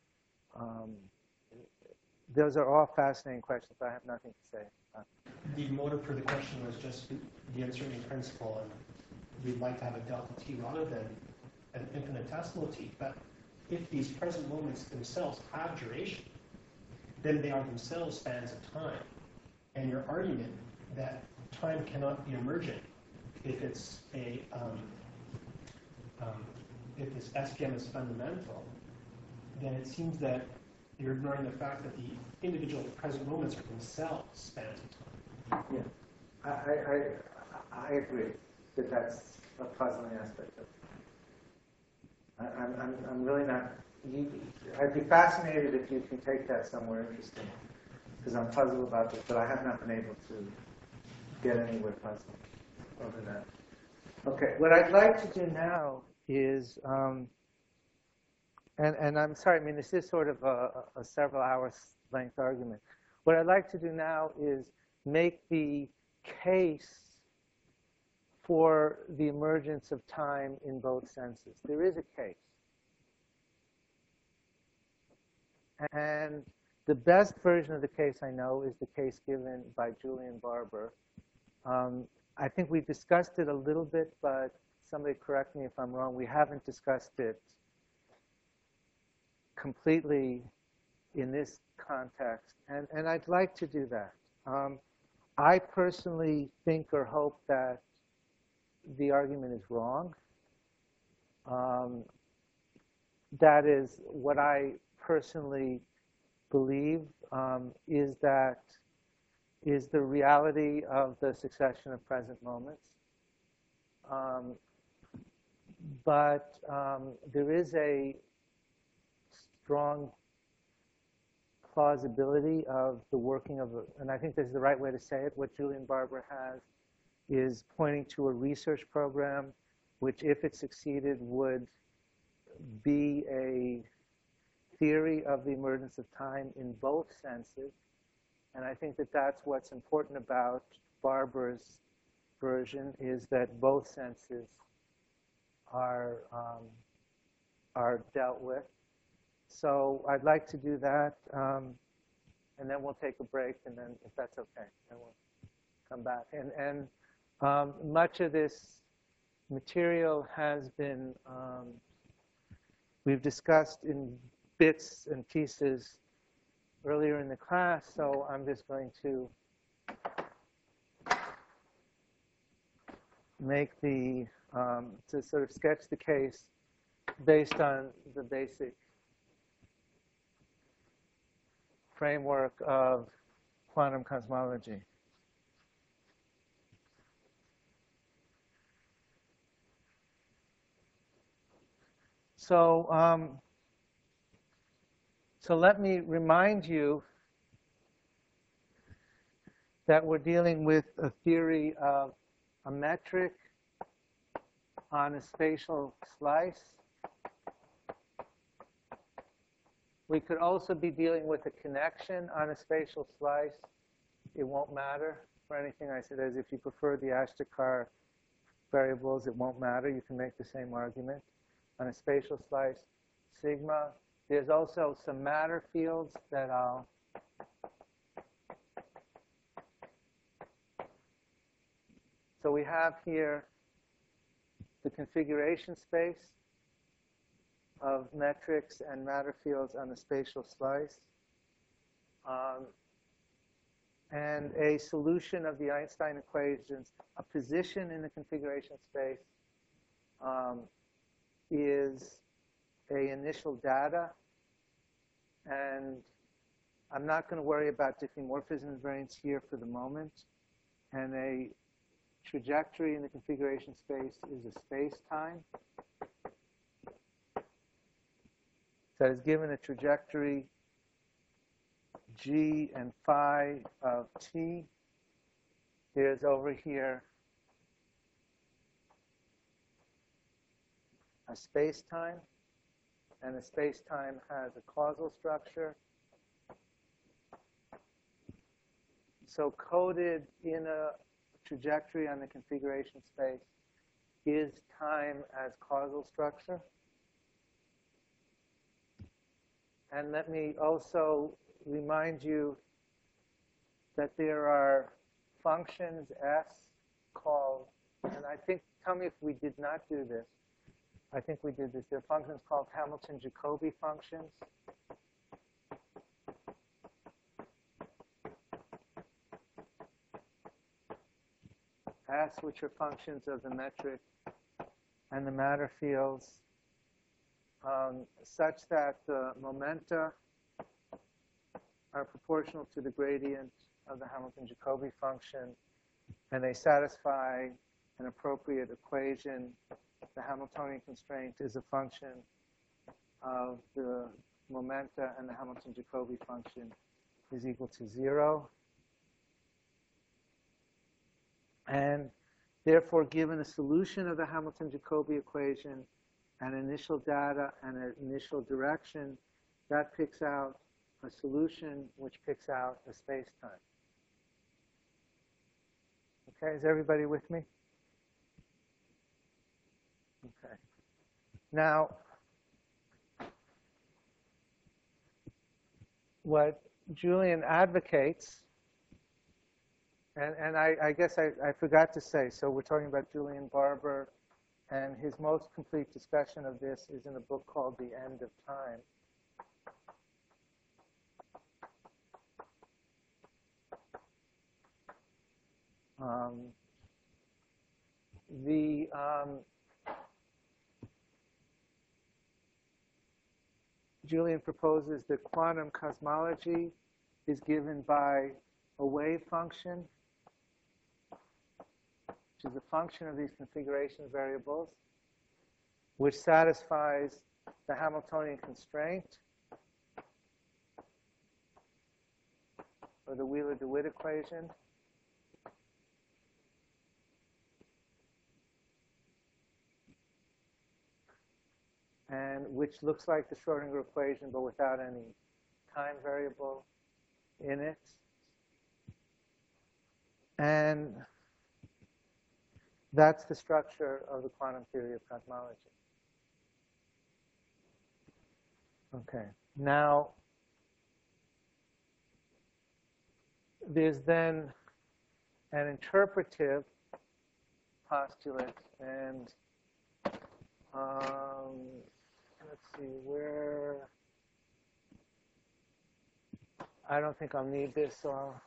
Those are all fascinating questions, but I have nothing to say. The motive for the question was just the uncertainty principle, and we'd like to have a delta t rather than an infinitesimal t. But if these present moments themselves have duration, then they are themselves spans of time. And your argument that time cannot be emergent if it's if this SPM is fundamental, then it seems that you're ignoring the fact that the individual present moments are themselves spans of time. Yeah, I agree that that's a puzzling aspect of it. I'm really not. I'd be fascinated if you can take that somewhere interesting, because I'm puzzled about this, but I have not been able to get anywhere puzzled over that. Okay, what I'd like to do now is, and I'm sorry, I mean, this is sort of a several hours length argument. What I'd like to do now is make the case for the emergence of time in both senses. There is a case. And the best version of the case I know is the case given by Julian Barber. I think we discussed it a little bit, but somebody correct me if I'm wrong. We haven't discussed it completely in this context, and I'd like to do that. I personally think or hope that the argument is wrong. That is what I personally believe is the reality of the succession of present moments. But there is a strong plausibility of the working of, and I think this is the right way to say it, what Julian Barbour has is pointing to a research program which, if it succeeded, would be a theory of the emergence of time in both senses. And I think that that's what's important about Barbour's version, is that both senses are dealt with. So I'd like to do that, and then we'll take a break, and then, if that's okay, then we'll come back. And much of this material has been, we've discussed in bits and pieces earlier in the class, so I'm just going to make the, to sort of sketch the case based on the basic framework of quantum cosmology. So, so let me remind you that we're dealing with a theory of a metric on a spatial slice. We could also be dealing with a connection on a spatial slice. It won't matter for anything I said. As if you prefer the Ashtekar variables, it won't matter. You can make the same argument on a spatial slice. Sigma. There's also some matter fields that I'll so we have here the configuration space of metrics and matter fields on the spatial slice, and a solution of the Einstein equations. A position in the configuration space is a initial data, and I'm not going to worry about diffeomorphism invariance here for the moment. And a trajectory in the configuration space is a space-time that is given a trajectory g and phi of t. There's over here a space-time, and the space-time has a causal structure. So coded in a trajectory on the configuration space is time as causal structure. And let me also remind you that there are functions S called, and I think, tell me if we did not do this. I think we did this. There are functions called Hamilton-Jacobi functions. S, which are functions of the metric and the matter fields, such that the momenta are proportional to the gradient of the Hamilton-Jacobi function, and they satisfy an appropriate equation. The Hamiltonian constraint is a function of the momenta, and the Hamilton-Jacobi function is equal to 0. And therefore, given a solution of the Hamilton-Jacobi equation, an initial data and an initial direction, that picks out a solution which picks out a space-time. Okay, is everybody with me? Okay. Now, what Julian advocates, and I guess I forgot to say, so we're talking about Julian Barbour, and his most complete discussion of this is in a book called The End of Time. Julian proposes that quantum cosmology is given by a wave function, which is a function of these configuration variables, which satisfies the Hamiltonian constraint, or the Wheeler-DeWitt equation. And which looks like the Schrodinger equation, but without any time variable in it. And that's the structure of the quantum theory of cosmology. Okay, now there's then an interpretive postulate, and let's see where. I don't think I'll need this, so I'll.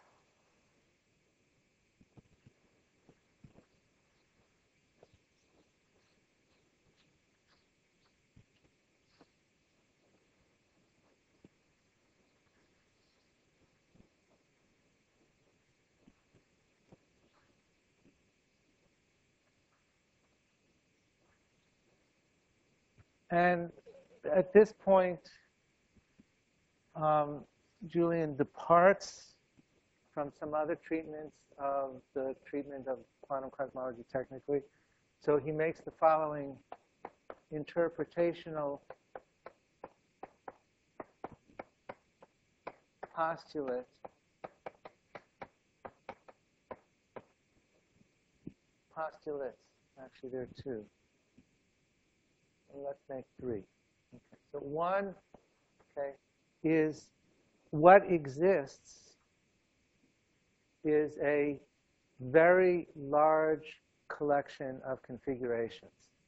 And at this point, Julian departs from some other treatments of the treatment of quantum cosmology technically. So he makes the following interpretational postulate. Postulates, actually there are two. Let's make three. Okay. So one, okay, is what exists is a very large collection of configurations.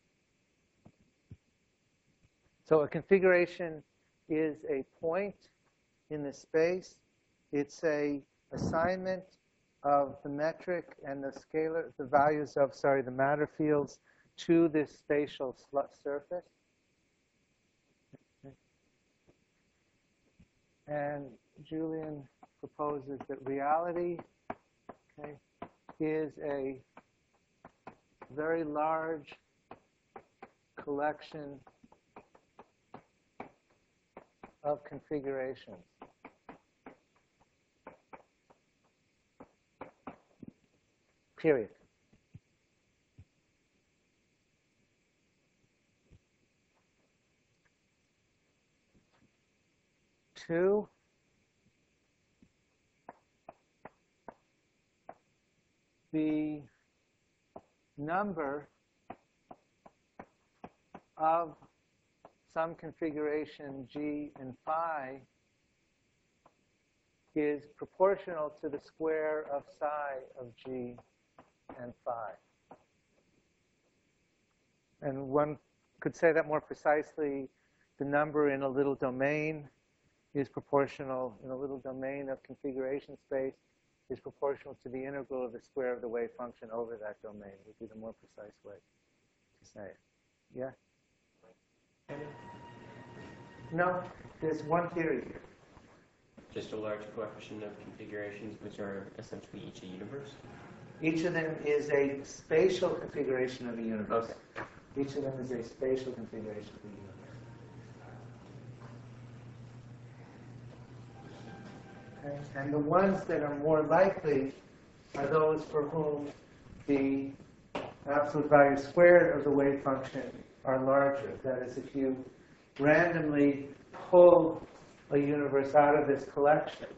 So a configuration is a point in the space. It's a assignment of the metric and the scalar, the values of, the matter fields to this spatial surface. Okay. And Julian proposes that reality, okay, is a very large collection of configurations. Period. Two, the number of some configuration G and phi is proportional to the square of psi of G and phi. And one could say that more precisely, the number in a little domain is proportional, in a little domain of configuration space, is proportional to the integral of the square of the wave function over that domain, would be the more precise way to say it. Yeah? No, there's one theory here. Just a large collection of configurations which are essentially each a universe? Each of them is a spatial configuration of the universe. Okay. Each of them is a spatial configuration of the universe. Okay. And the ones that are more likely are those for whom the absolute value squared of the wave function are larger. That is, if you randomly pull a universe out of this collection,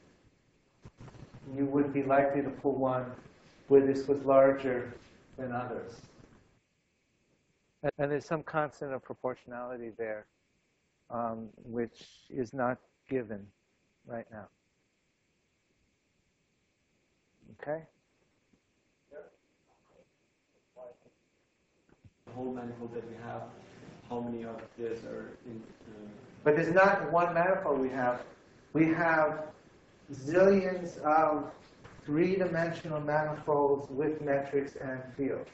you would be likely to pull one where this was larger than others. And there's some constant of proportionality there, which is not given right now. Okay? The whole manifold that we have, how many of these are in... But there's not one manifold we have. We have zillions of three-dimensional manifolds with metrics and fields.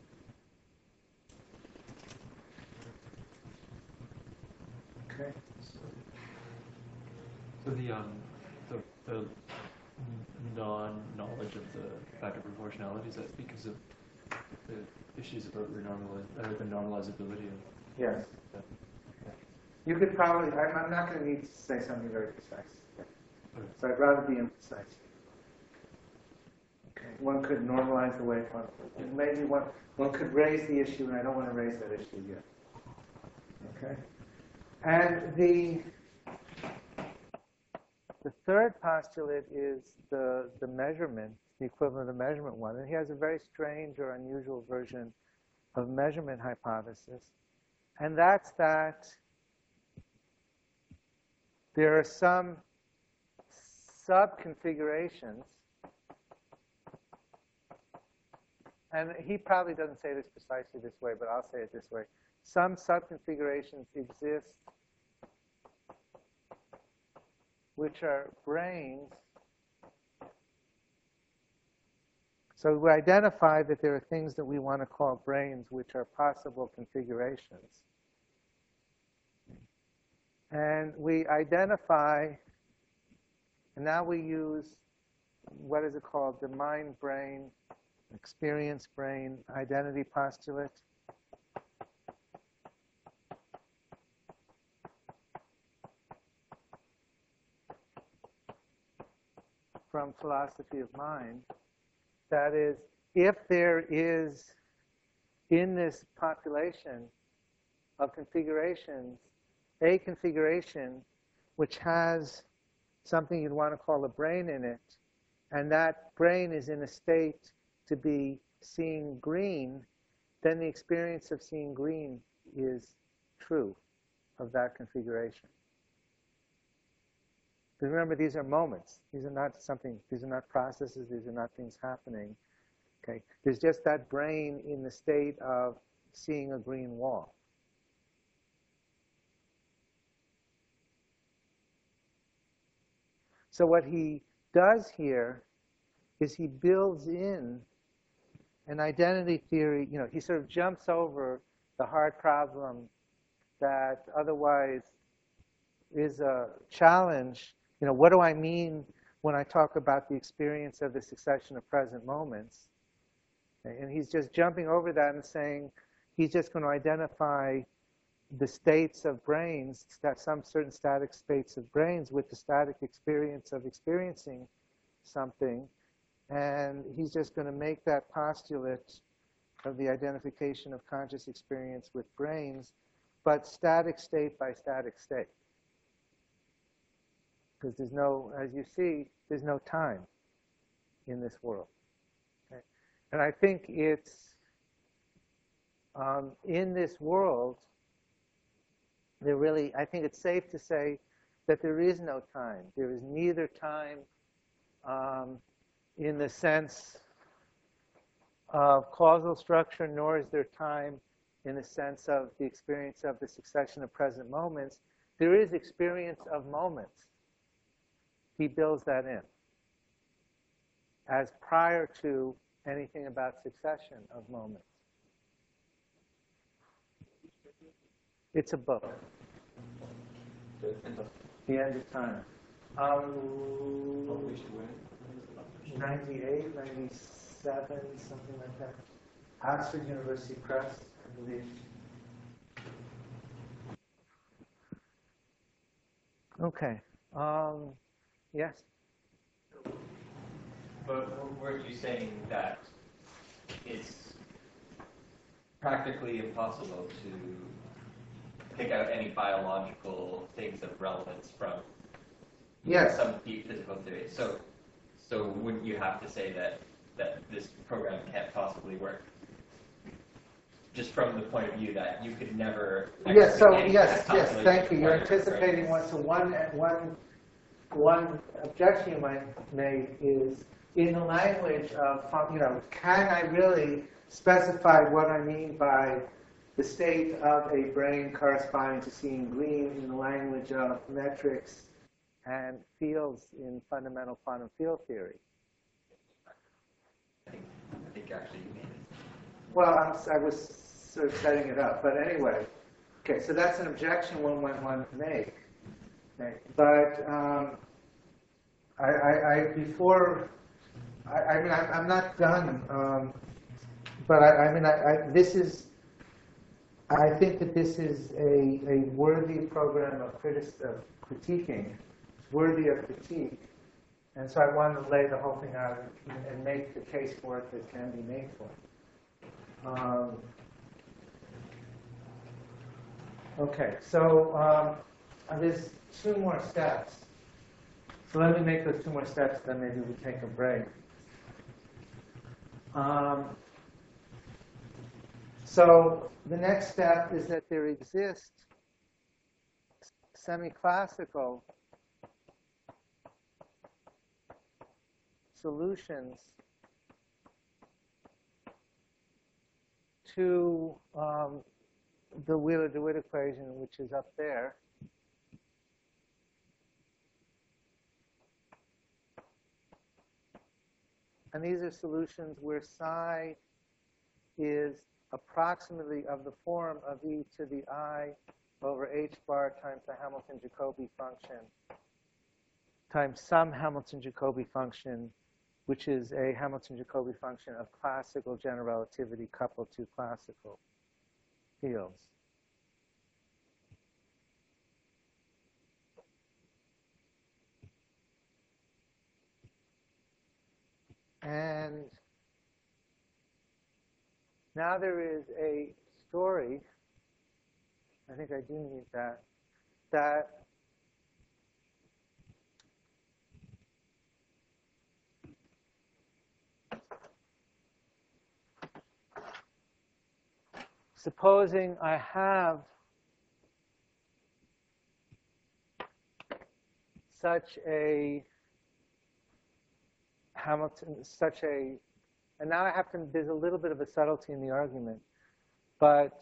Okay. So the non-knowledge of the factor proportionality, is that because of the issues about the normalizability of? Yes. You could probably, I'm not going to need to say something very precise. Okay. So I'd rather be imprecise. Okay. One could normalize the waveform. Maybe one could raise the issue, and I don't want to raise that issue yet. Okay. And the third postulate is the measurement, the equivalent of the measurement one. And he has a very strange or unusual version of measurement hypothesis. And that's that there are some sub-configurations, and he probably doesn't say this precisely this way, but I'll say it this way. Some sub-configurations exist which are branes. So we identify that there are things that we want to call branes, which are possible configurations. And we identify, and now we use, what is it called, the mind brain, experience brain identity postulate. From philosophy of mind. That is, if there is in this population of configurations a configuration which has something you'd want to call a brain in it, and that brain is in a state to be seeing green, then the experience of seeing green is true of that configuration. Because remember, these are moments. These are not something, these are not processes, these are not things happening. Okay? There's just that brain in the state of seeing a green wall. So what he does here is he builds in an identity theory. You know, he sort of jumps over the hard problem that otherwise is a challenge. You know, what do I mean when I talk about the experience of the succession of present moments? Okay, and he's just jumping over that and saying he's just going to identify the states of brains, some certain static states of brains with the static experience of experiencing something. And he's just going to make that postulate of the identification of conscious experience with brains, but static state by static state. Because there's no, as you see, there's no time in this world. Okay? And I think it's, in this world, I think it's safe to say that there is no time. There is neither time in the sense of causal structure, nor is there time in the sense of the experience of the succession of present moments. There is experience of moments. He builds that in as prior to anything about succession of moments. It's a book. The End of Time. 98, 97, something like that. Oxford University Press, I believe. Okay. Yes? But weren't you saying that it's practically impossible to pick out any biological things of relevance from some deep physical theory? So wouldn't you have to say that this program can't possibly work? Just from the point of view that you could never... Yes, thank you. You're anticipating one. So one objection you might make is, in the language of, can I really specify what I mean by the state of a brain corresponding to seeing green in the language of metrics and fields in fundamental quantum field theory? actually made it. Well, I was sort of setting it up, but anyway. Okay, so that's an objection one might want to make. Okay. But I'm not done. But this is. I think that this is a worthy program of critiquing. It's worthy of critique. And so I wanted to lay the whole thing out and make the case for it that can be made for it. Okay, so there's 2 more steps. So let me make those 2 more steps, then maybe we take a break. So the next step is that there exist semi-classical solutions to the Wheeler-DeWitt equation, which is up there. And these are solutions where psi is approximately of the form of e to the I over h bar times the Hamilton-Jacobi function times some Hamilton-Jacobi function, which is a Hamilton-Jacobi function of classical general relativity coupled to classical fields. And now there is a story, I think I do need that, that supposing I have such a Hamilton, and now I have to, there's a little bit of a subtlety in the argument, but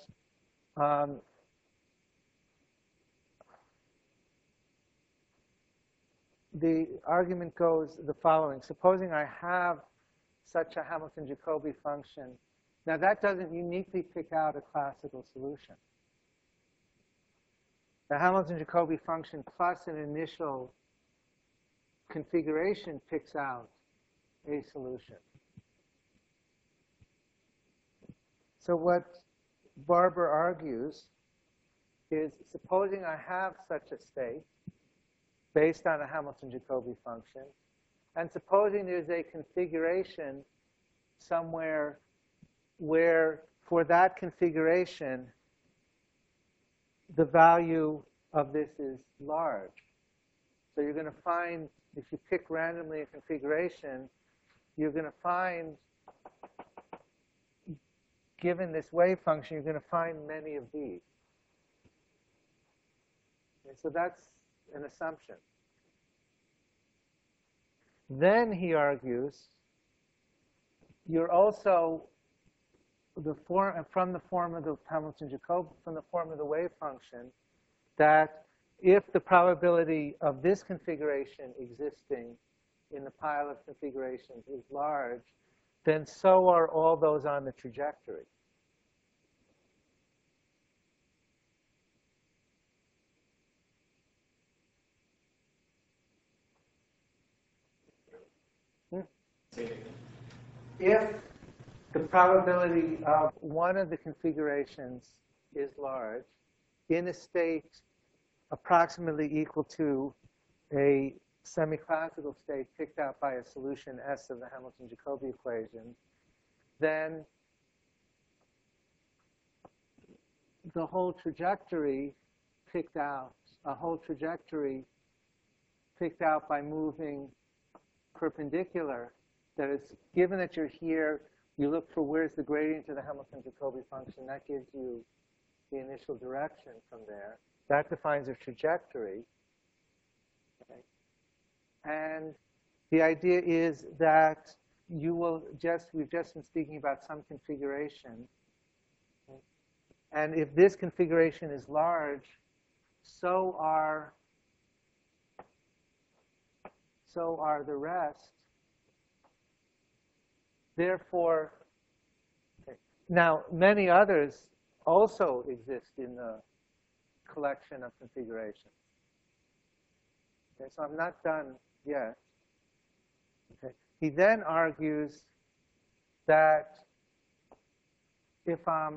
the argument goes the following. Supposing I have such a Hamilton-Jacobi function, now that doesn't uniquely pick out a classical solution. The Hamilton-Jacobi function plus an initial configuration picks out a solution. So what Barber argues is, supposing I have such a state based on a Hamilton-Jacobi function, and supposing there's a configuration somewhere where for that configuration the value of this is large. So you're going to find, if you pick randomly a configuration, you're going to find, given this wave function, you're going to find many of these. And so that's an assumption. Then he argues, you're also from the form of the Hamilton-Jacobi, from the form of the wave function, that if the probability of this configuration existing in the pile of configurations is large, then so are all those on the trajectory. If the probability of one of the configurations is large, in a state approximately equal to a semi-classical state picked out by a solution S of the Hamilton-Jacobi equation, then the whole trajectory picked out, by moving perpendicular, that is, given that you're here, you look for where's the gradient of the Hamilton-Jacobi function, that gives you the initial direction from there. That defines a trajectory. Okay. And the idea is that we've just been speaking about some configuration. Okay. And if this configuration is large, so are the rest. Therefore, Now, many others also exist in the collection of configurations. Okay, so I'm not done yet. Okay. He then argues that if I'm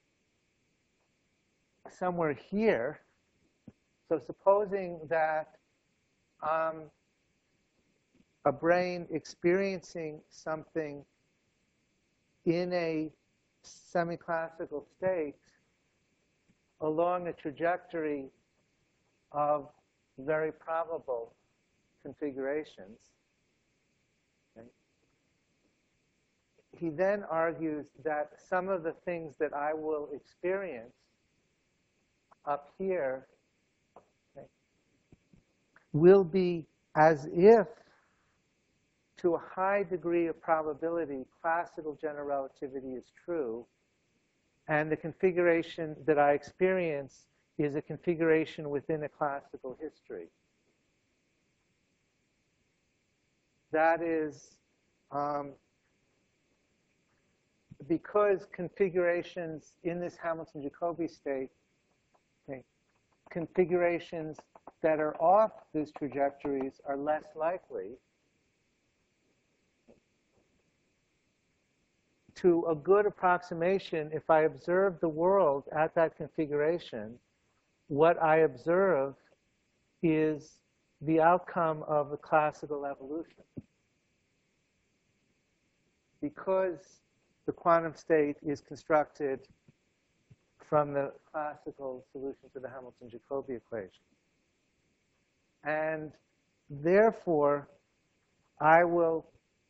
somewhere here, so supposing that a brain experiencing something in a semi-classical state along a trajectory of very probable configurations. Okay. He then argues that some of the things that I will experience up here, okay, will be as if, to a high degree of probability, classical general relativity is true, and the configuration that I experience is a configuration within a classical history. That is because configurations in this Hamilton-Jacobi state, okay, configurations that are off these trajectories are less likely. To a good approximation, if I observe the world at that configuration, what I observe is the outcome of a classical evolution. Because the quantum state is constructed from the classical solution to the Hamilton-Jacobi equation. And therefore, I will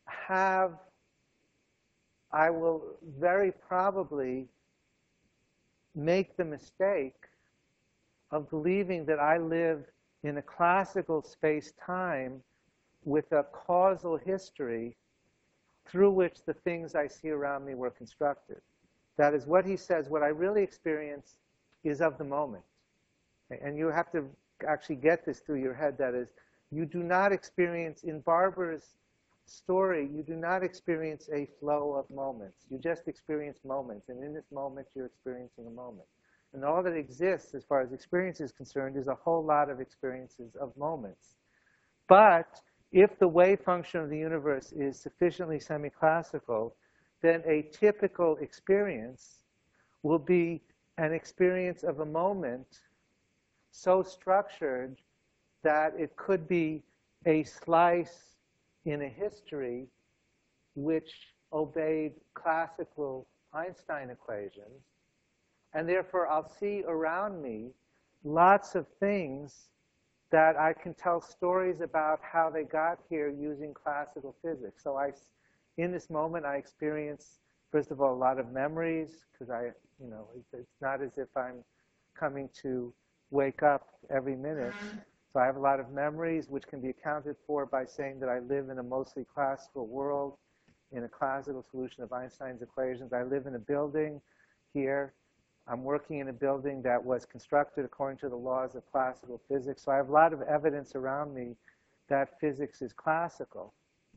very probably make the mistake of believing that I live in a classical space-time with a causal history through which the things I see around me were constructed. That is what he says, what I really experience is of the moment. Okay? And you have to actually get this through your head. That is, you do not experience, in Barber's story, you do not experience a flow of moments. You just experience moments. And in this moment, you're experiencing a moment. And all that exists, as far as experience is concerned, is a whole lot of experiences of moments. But if the wave function of the universe is sufficiently semi-classical, then a typical experience will be an experience of a moment so structured that it could be a slice in a history which obeyed classical Einstein equations. And therefore, I'll see around me lots of things that I can tell stories about how they got here using classical physics. So in this moment, I experience, first of all, a lot of memories, because it's not as if I'm coming to wake up every minute. So I have a lot of memories, which can be accounted for by saying that I live in a mostly classical world, in a classical solution of Einstein's equations. I live in a building here. I'm working in a building that was constructed according to the laws of classical physics. So I have a lot of evidence around me that physics is classical.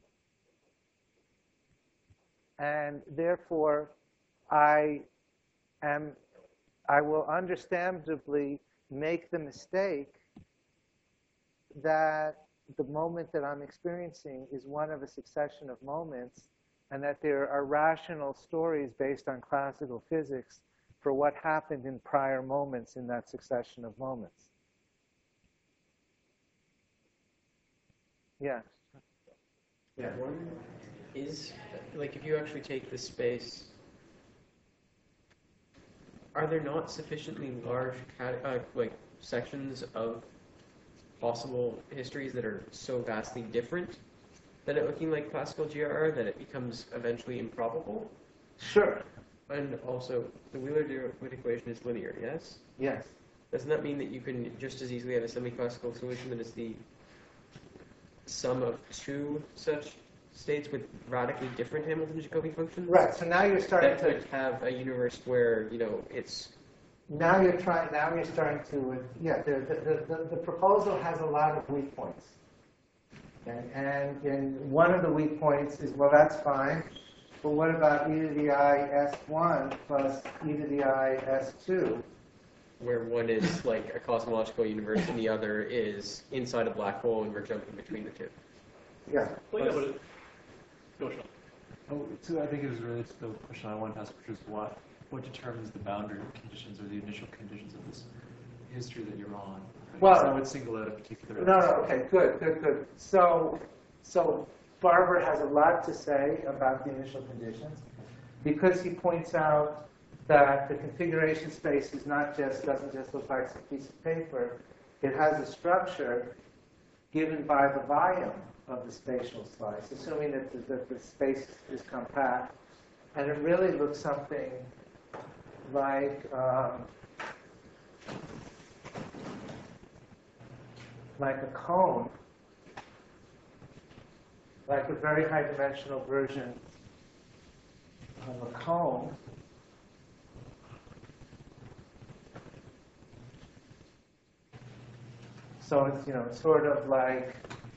And therefore, I will understandably make the mistake that the moment that I'm experiencing is one of a succession of moments, and that there are rational stories based on classical physics for what happened in prior moments in that succession of moments. Yes? Yeah. One is, like, if you actually take the space, are there not sufficiently large sections of possible histories that are so vastly different that it looking like classical GRR that it becomes eventually improbable? Sure. And also, the Wheeler-DeWitt equation is linear, yes? Yes. Doesn't that mean that you can just as easily have a semi-classical solution that is the sum of two such states with radically different Hamilton-Jacobi functions? Right. So now you're starting that could have a universe where, it's... Now you're starting to, yeah, the proposal has a lot of weak points. Okay? And one of the weak points is, well, that's fine. But what about e to the I s1 plus e to the I s2? Where one is like a cosmological universe and the other is inside a black hole and we're jumping between the two. Yeah. Well, yeah, but go, Sean. Oh, so I think it was related to the question I wanted to ask, which is what determines the boundary conditions or the initial conditions of this history that you're on? Right? Well, so I would single out a particular. No, okay, good. So Barber has a lot to say about the initial conditions because he points out that the configuration space doesn't just look like a piece of paper. It has a structure given by the volume of the spatial slice, assuming that the space is compact, and it really looks something like a cone, like a very high-dimensional version of a cone. So it's, it's sort of like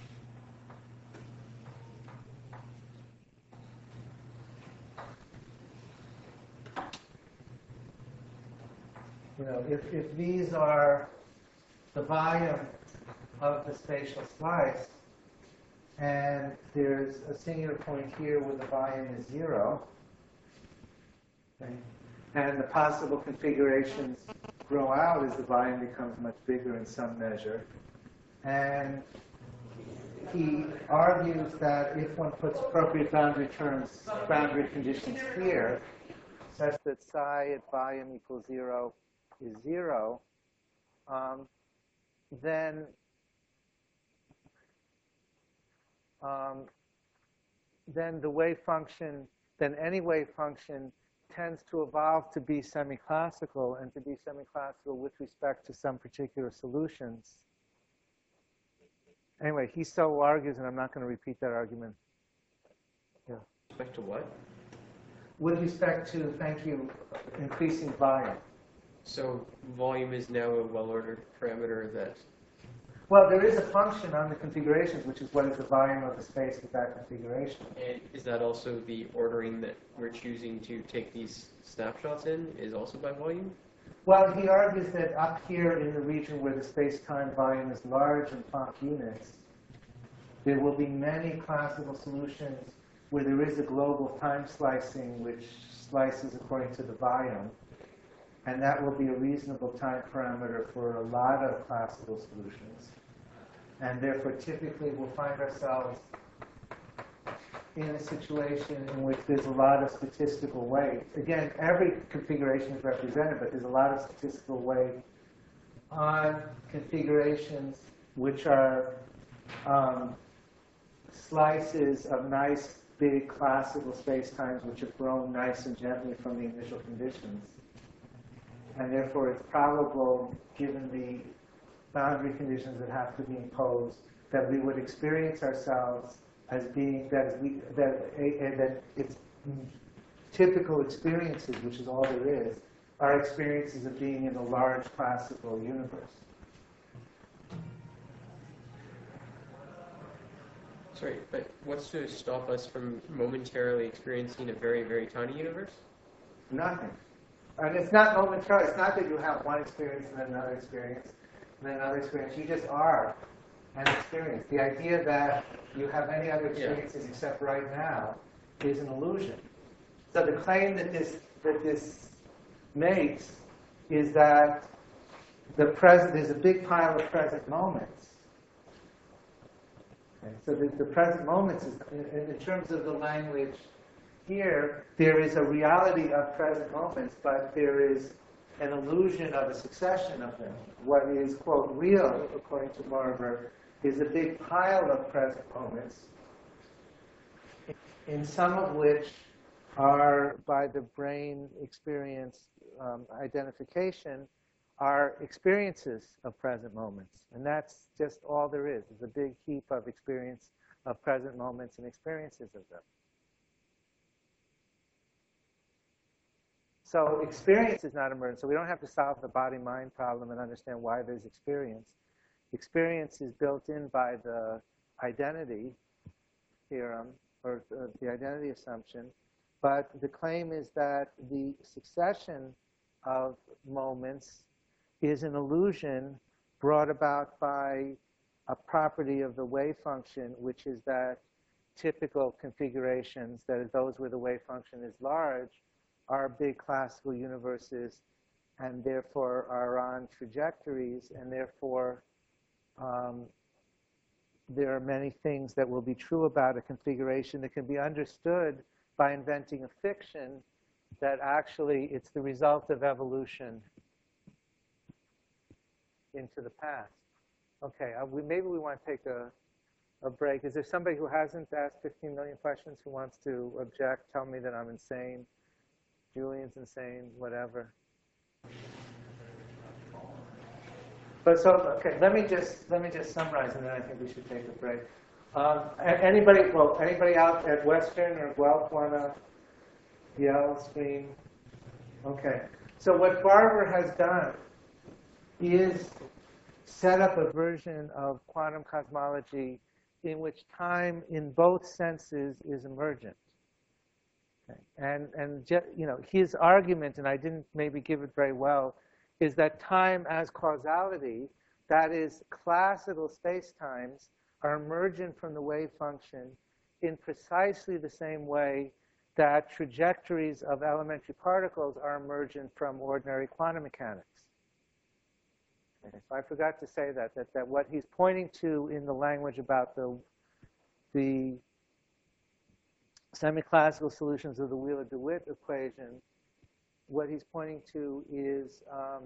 if these are the volume of the spatial slice, and there's a singular point here where the volume is 0, okay, and the possible configurations grow out as the volume becomes much bigger in some measure. And he argues that if one puts appropriate boundary conditions here, such that psi at volume equals 0 is 0, then any wave function tends to evolve to be semi-classical, and to be semi-classical with respect to some particular solutions. Anyway, he so argues, and I'm not going to repeat that argument. Yeah. With respect to what? With respect to, thank you, increasing volume. So volume is now a well-ordered parameter that... Well, there is a function on the configurations, which is what is the volume of the space with that configuration. And is that also the ordering that we're choosing to take these snapshots in is also by volume? Well, he argues that up here in the region where the space-time volume is large in Planck units, there will be many classical solutions where there is a global time slicing which slices according to the volume. And that will be a reasonable time parameter for a lot of classical solutions. And therefore, typically, we'll find ourselves in a situation in which there's a lot of statistical weight. Again, every configuration is represented, but there's a lot of statistical weight on configurations which are slices of nice, big classical spacetimes which have grown nice and gently from the initial conditions. And therefore, it's probable, given the boundary conditions that have to be imposed, that we would experience ourselves as being that it's typical experiences, which is all there is, are experiences of being in a large classical universe. Sorry, but what's to stop us from momentarily experiencing a very, very tiny universe? Nothing. And it's not momentarily. It's not that you have one experience and then another experience and then another experience. You just are an experience. The idea that you have any other experiences except right now is an illusion. So the claim that this makes is that there's a big pile of present moments. Okay? So the present moments is, in terms of the language here, there is a reality of present moments, but there is an illusion of a succession of them. What is, quote, real, according to Barber, is a big pile of present moments, in some of which are, by the brain experience identification, are experiences of present moments. And that's just all there is. It's a big heap of experience of present moments and experiences of them. So experience is not emergent. So we don't have to solve the body-mind problem and understand why there's experience. Experience is built in by the identity theorem, or the identity assumption. But the claim is that the succession of moments is an illusion brought about by a property of the wave function, which is that typical configurations, that is those where the wave function is large, are big classical universes and therefore are on trajectories, and therefore there are many things that will be true about a configuration that can be understood by inventing a fiction that actually it's the result of evolution into the past. Okay, maybe we want to take a break. Is there somebody who hasn't asked 15 million questions who wants to object, tell me that I'm insane, Julian's insane, whatever? But so, okay, let me just summarize, and then I think we should take a break. Anybody out at Western or Guelph want to yell, scream? Okay. So what Barber has done is set up a version of quantum cosmology in which time, in both senses, is emergent. Okay. And you know, his argument, and I didn't maybe give it very well, is that time as causality, that is, classical spacetimes, are emergent from the wave function in precisely the same way that trajectories of elementary particles are emergent from ordinary quantum mechanics. Okay, so I forgot to say that what he's pointing to in the language about the semi-classical solutions of the Wheeler-DeWitt equation, what he's pointing to is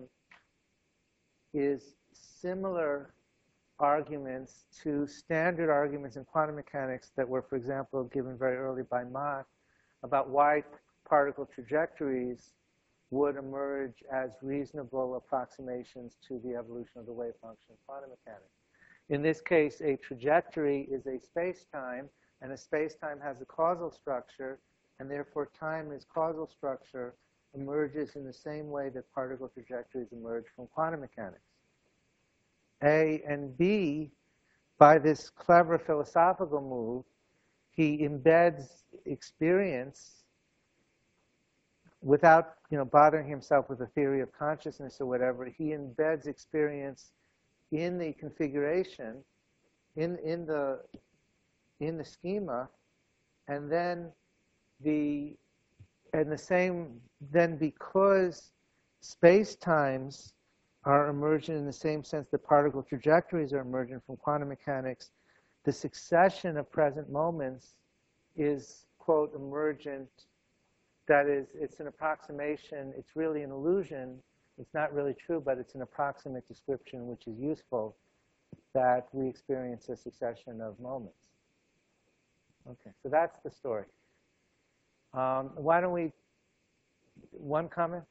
similar arguments to standard arguments in quantum mechanics that were, for example, given very early by Mach about why particle trajectories would emerge as reasonable approximations to the evolution of the wave function in quantum mechanics. In this case, a trajectory is a space-time, and a space-time has a causal structure, and therefore time as causal structure emerges in the same way that particle trajectories emerge from quantum mechanics. A and B, by this clever philosophical move, he embeds experience without, bothering himself with a theory of consciousness or whatever. He embeds experience in the configuration, in the schema, and then because space-times are emergent in the same sense that particle trajectories are emergent from quantum mechanics, the succession of present moments is, quote, emergent. That is, it's an approximation. It's really an illusion. It's not really true, but it's an approximate description which is useful, that we experience a succession of moments. Okay, so that's the story. Why don't we, one comment?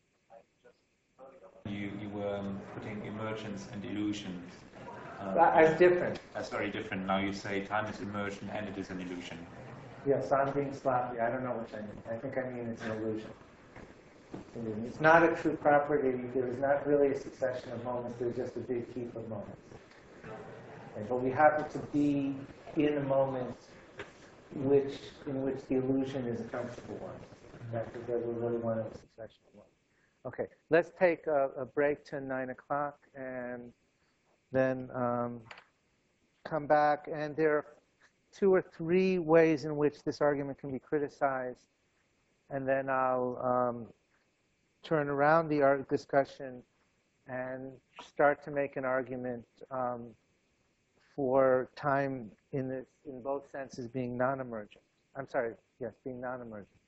You were putting emergence and illusions. As different. That's very different. Now you say time is emergent and it is an illusion. Yes, I'm being sloppy. I don't know what I mean. I think I mean it's an illusion. It's not a true property. There is not really a succession of moments. There's just a big heap of moments. Okay, but we happen to be in a moment in which the illusion is a comfortable one. That we really want a succession of moments. Okay, let's take a break to 9 o'clock and then come back. And there are 2 or 3 ways in which this argument can be criticized. And then I'll turn around the discussion and start to make an argument for time in both senses being non-emergent. I'm sorry, yes, being non-emergent.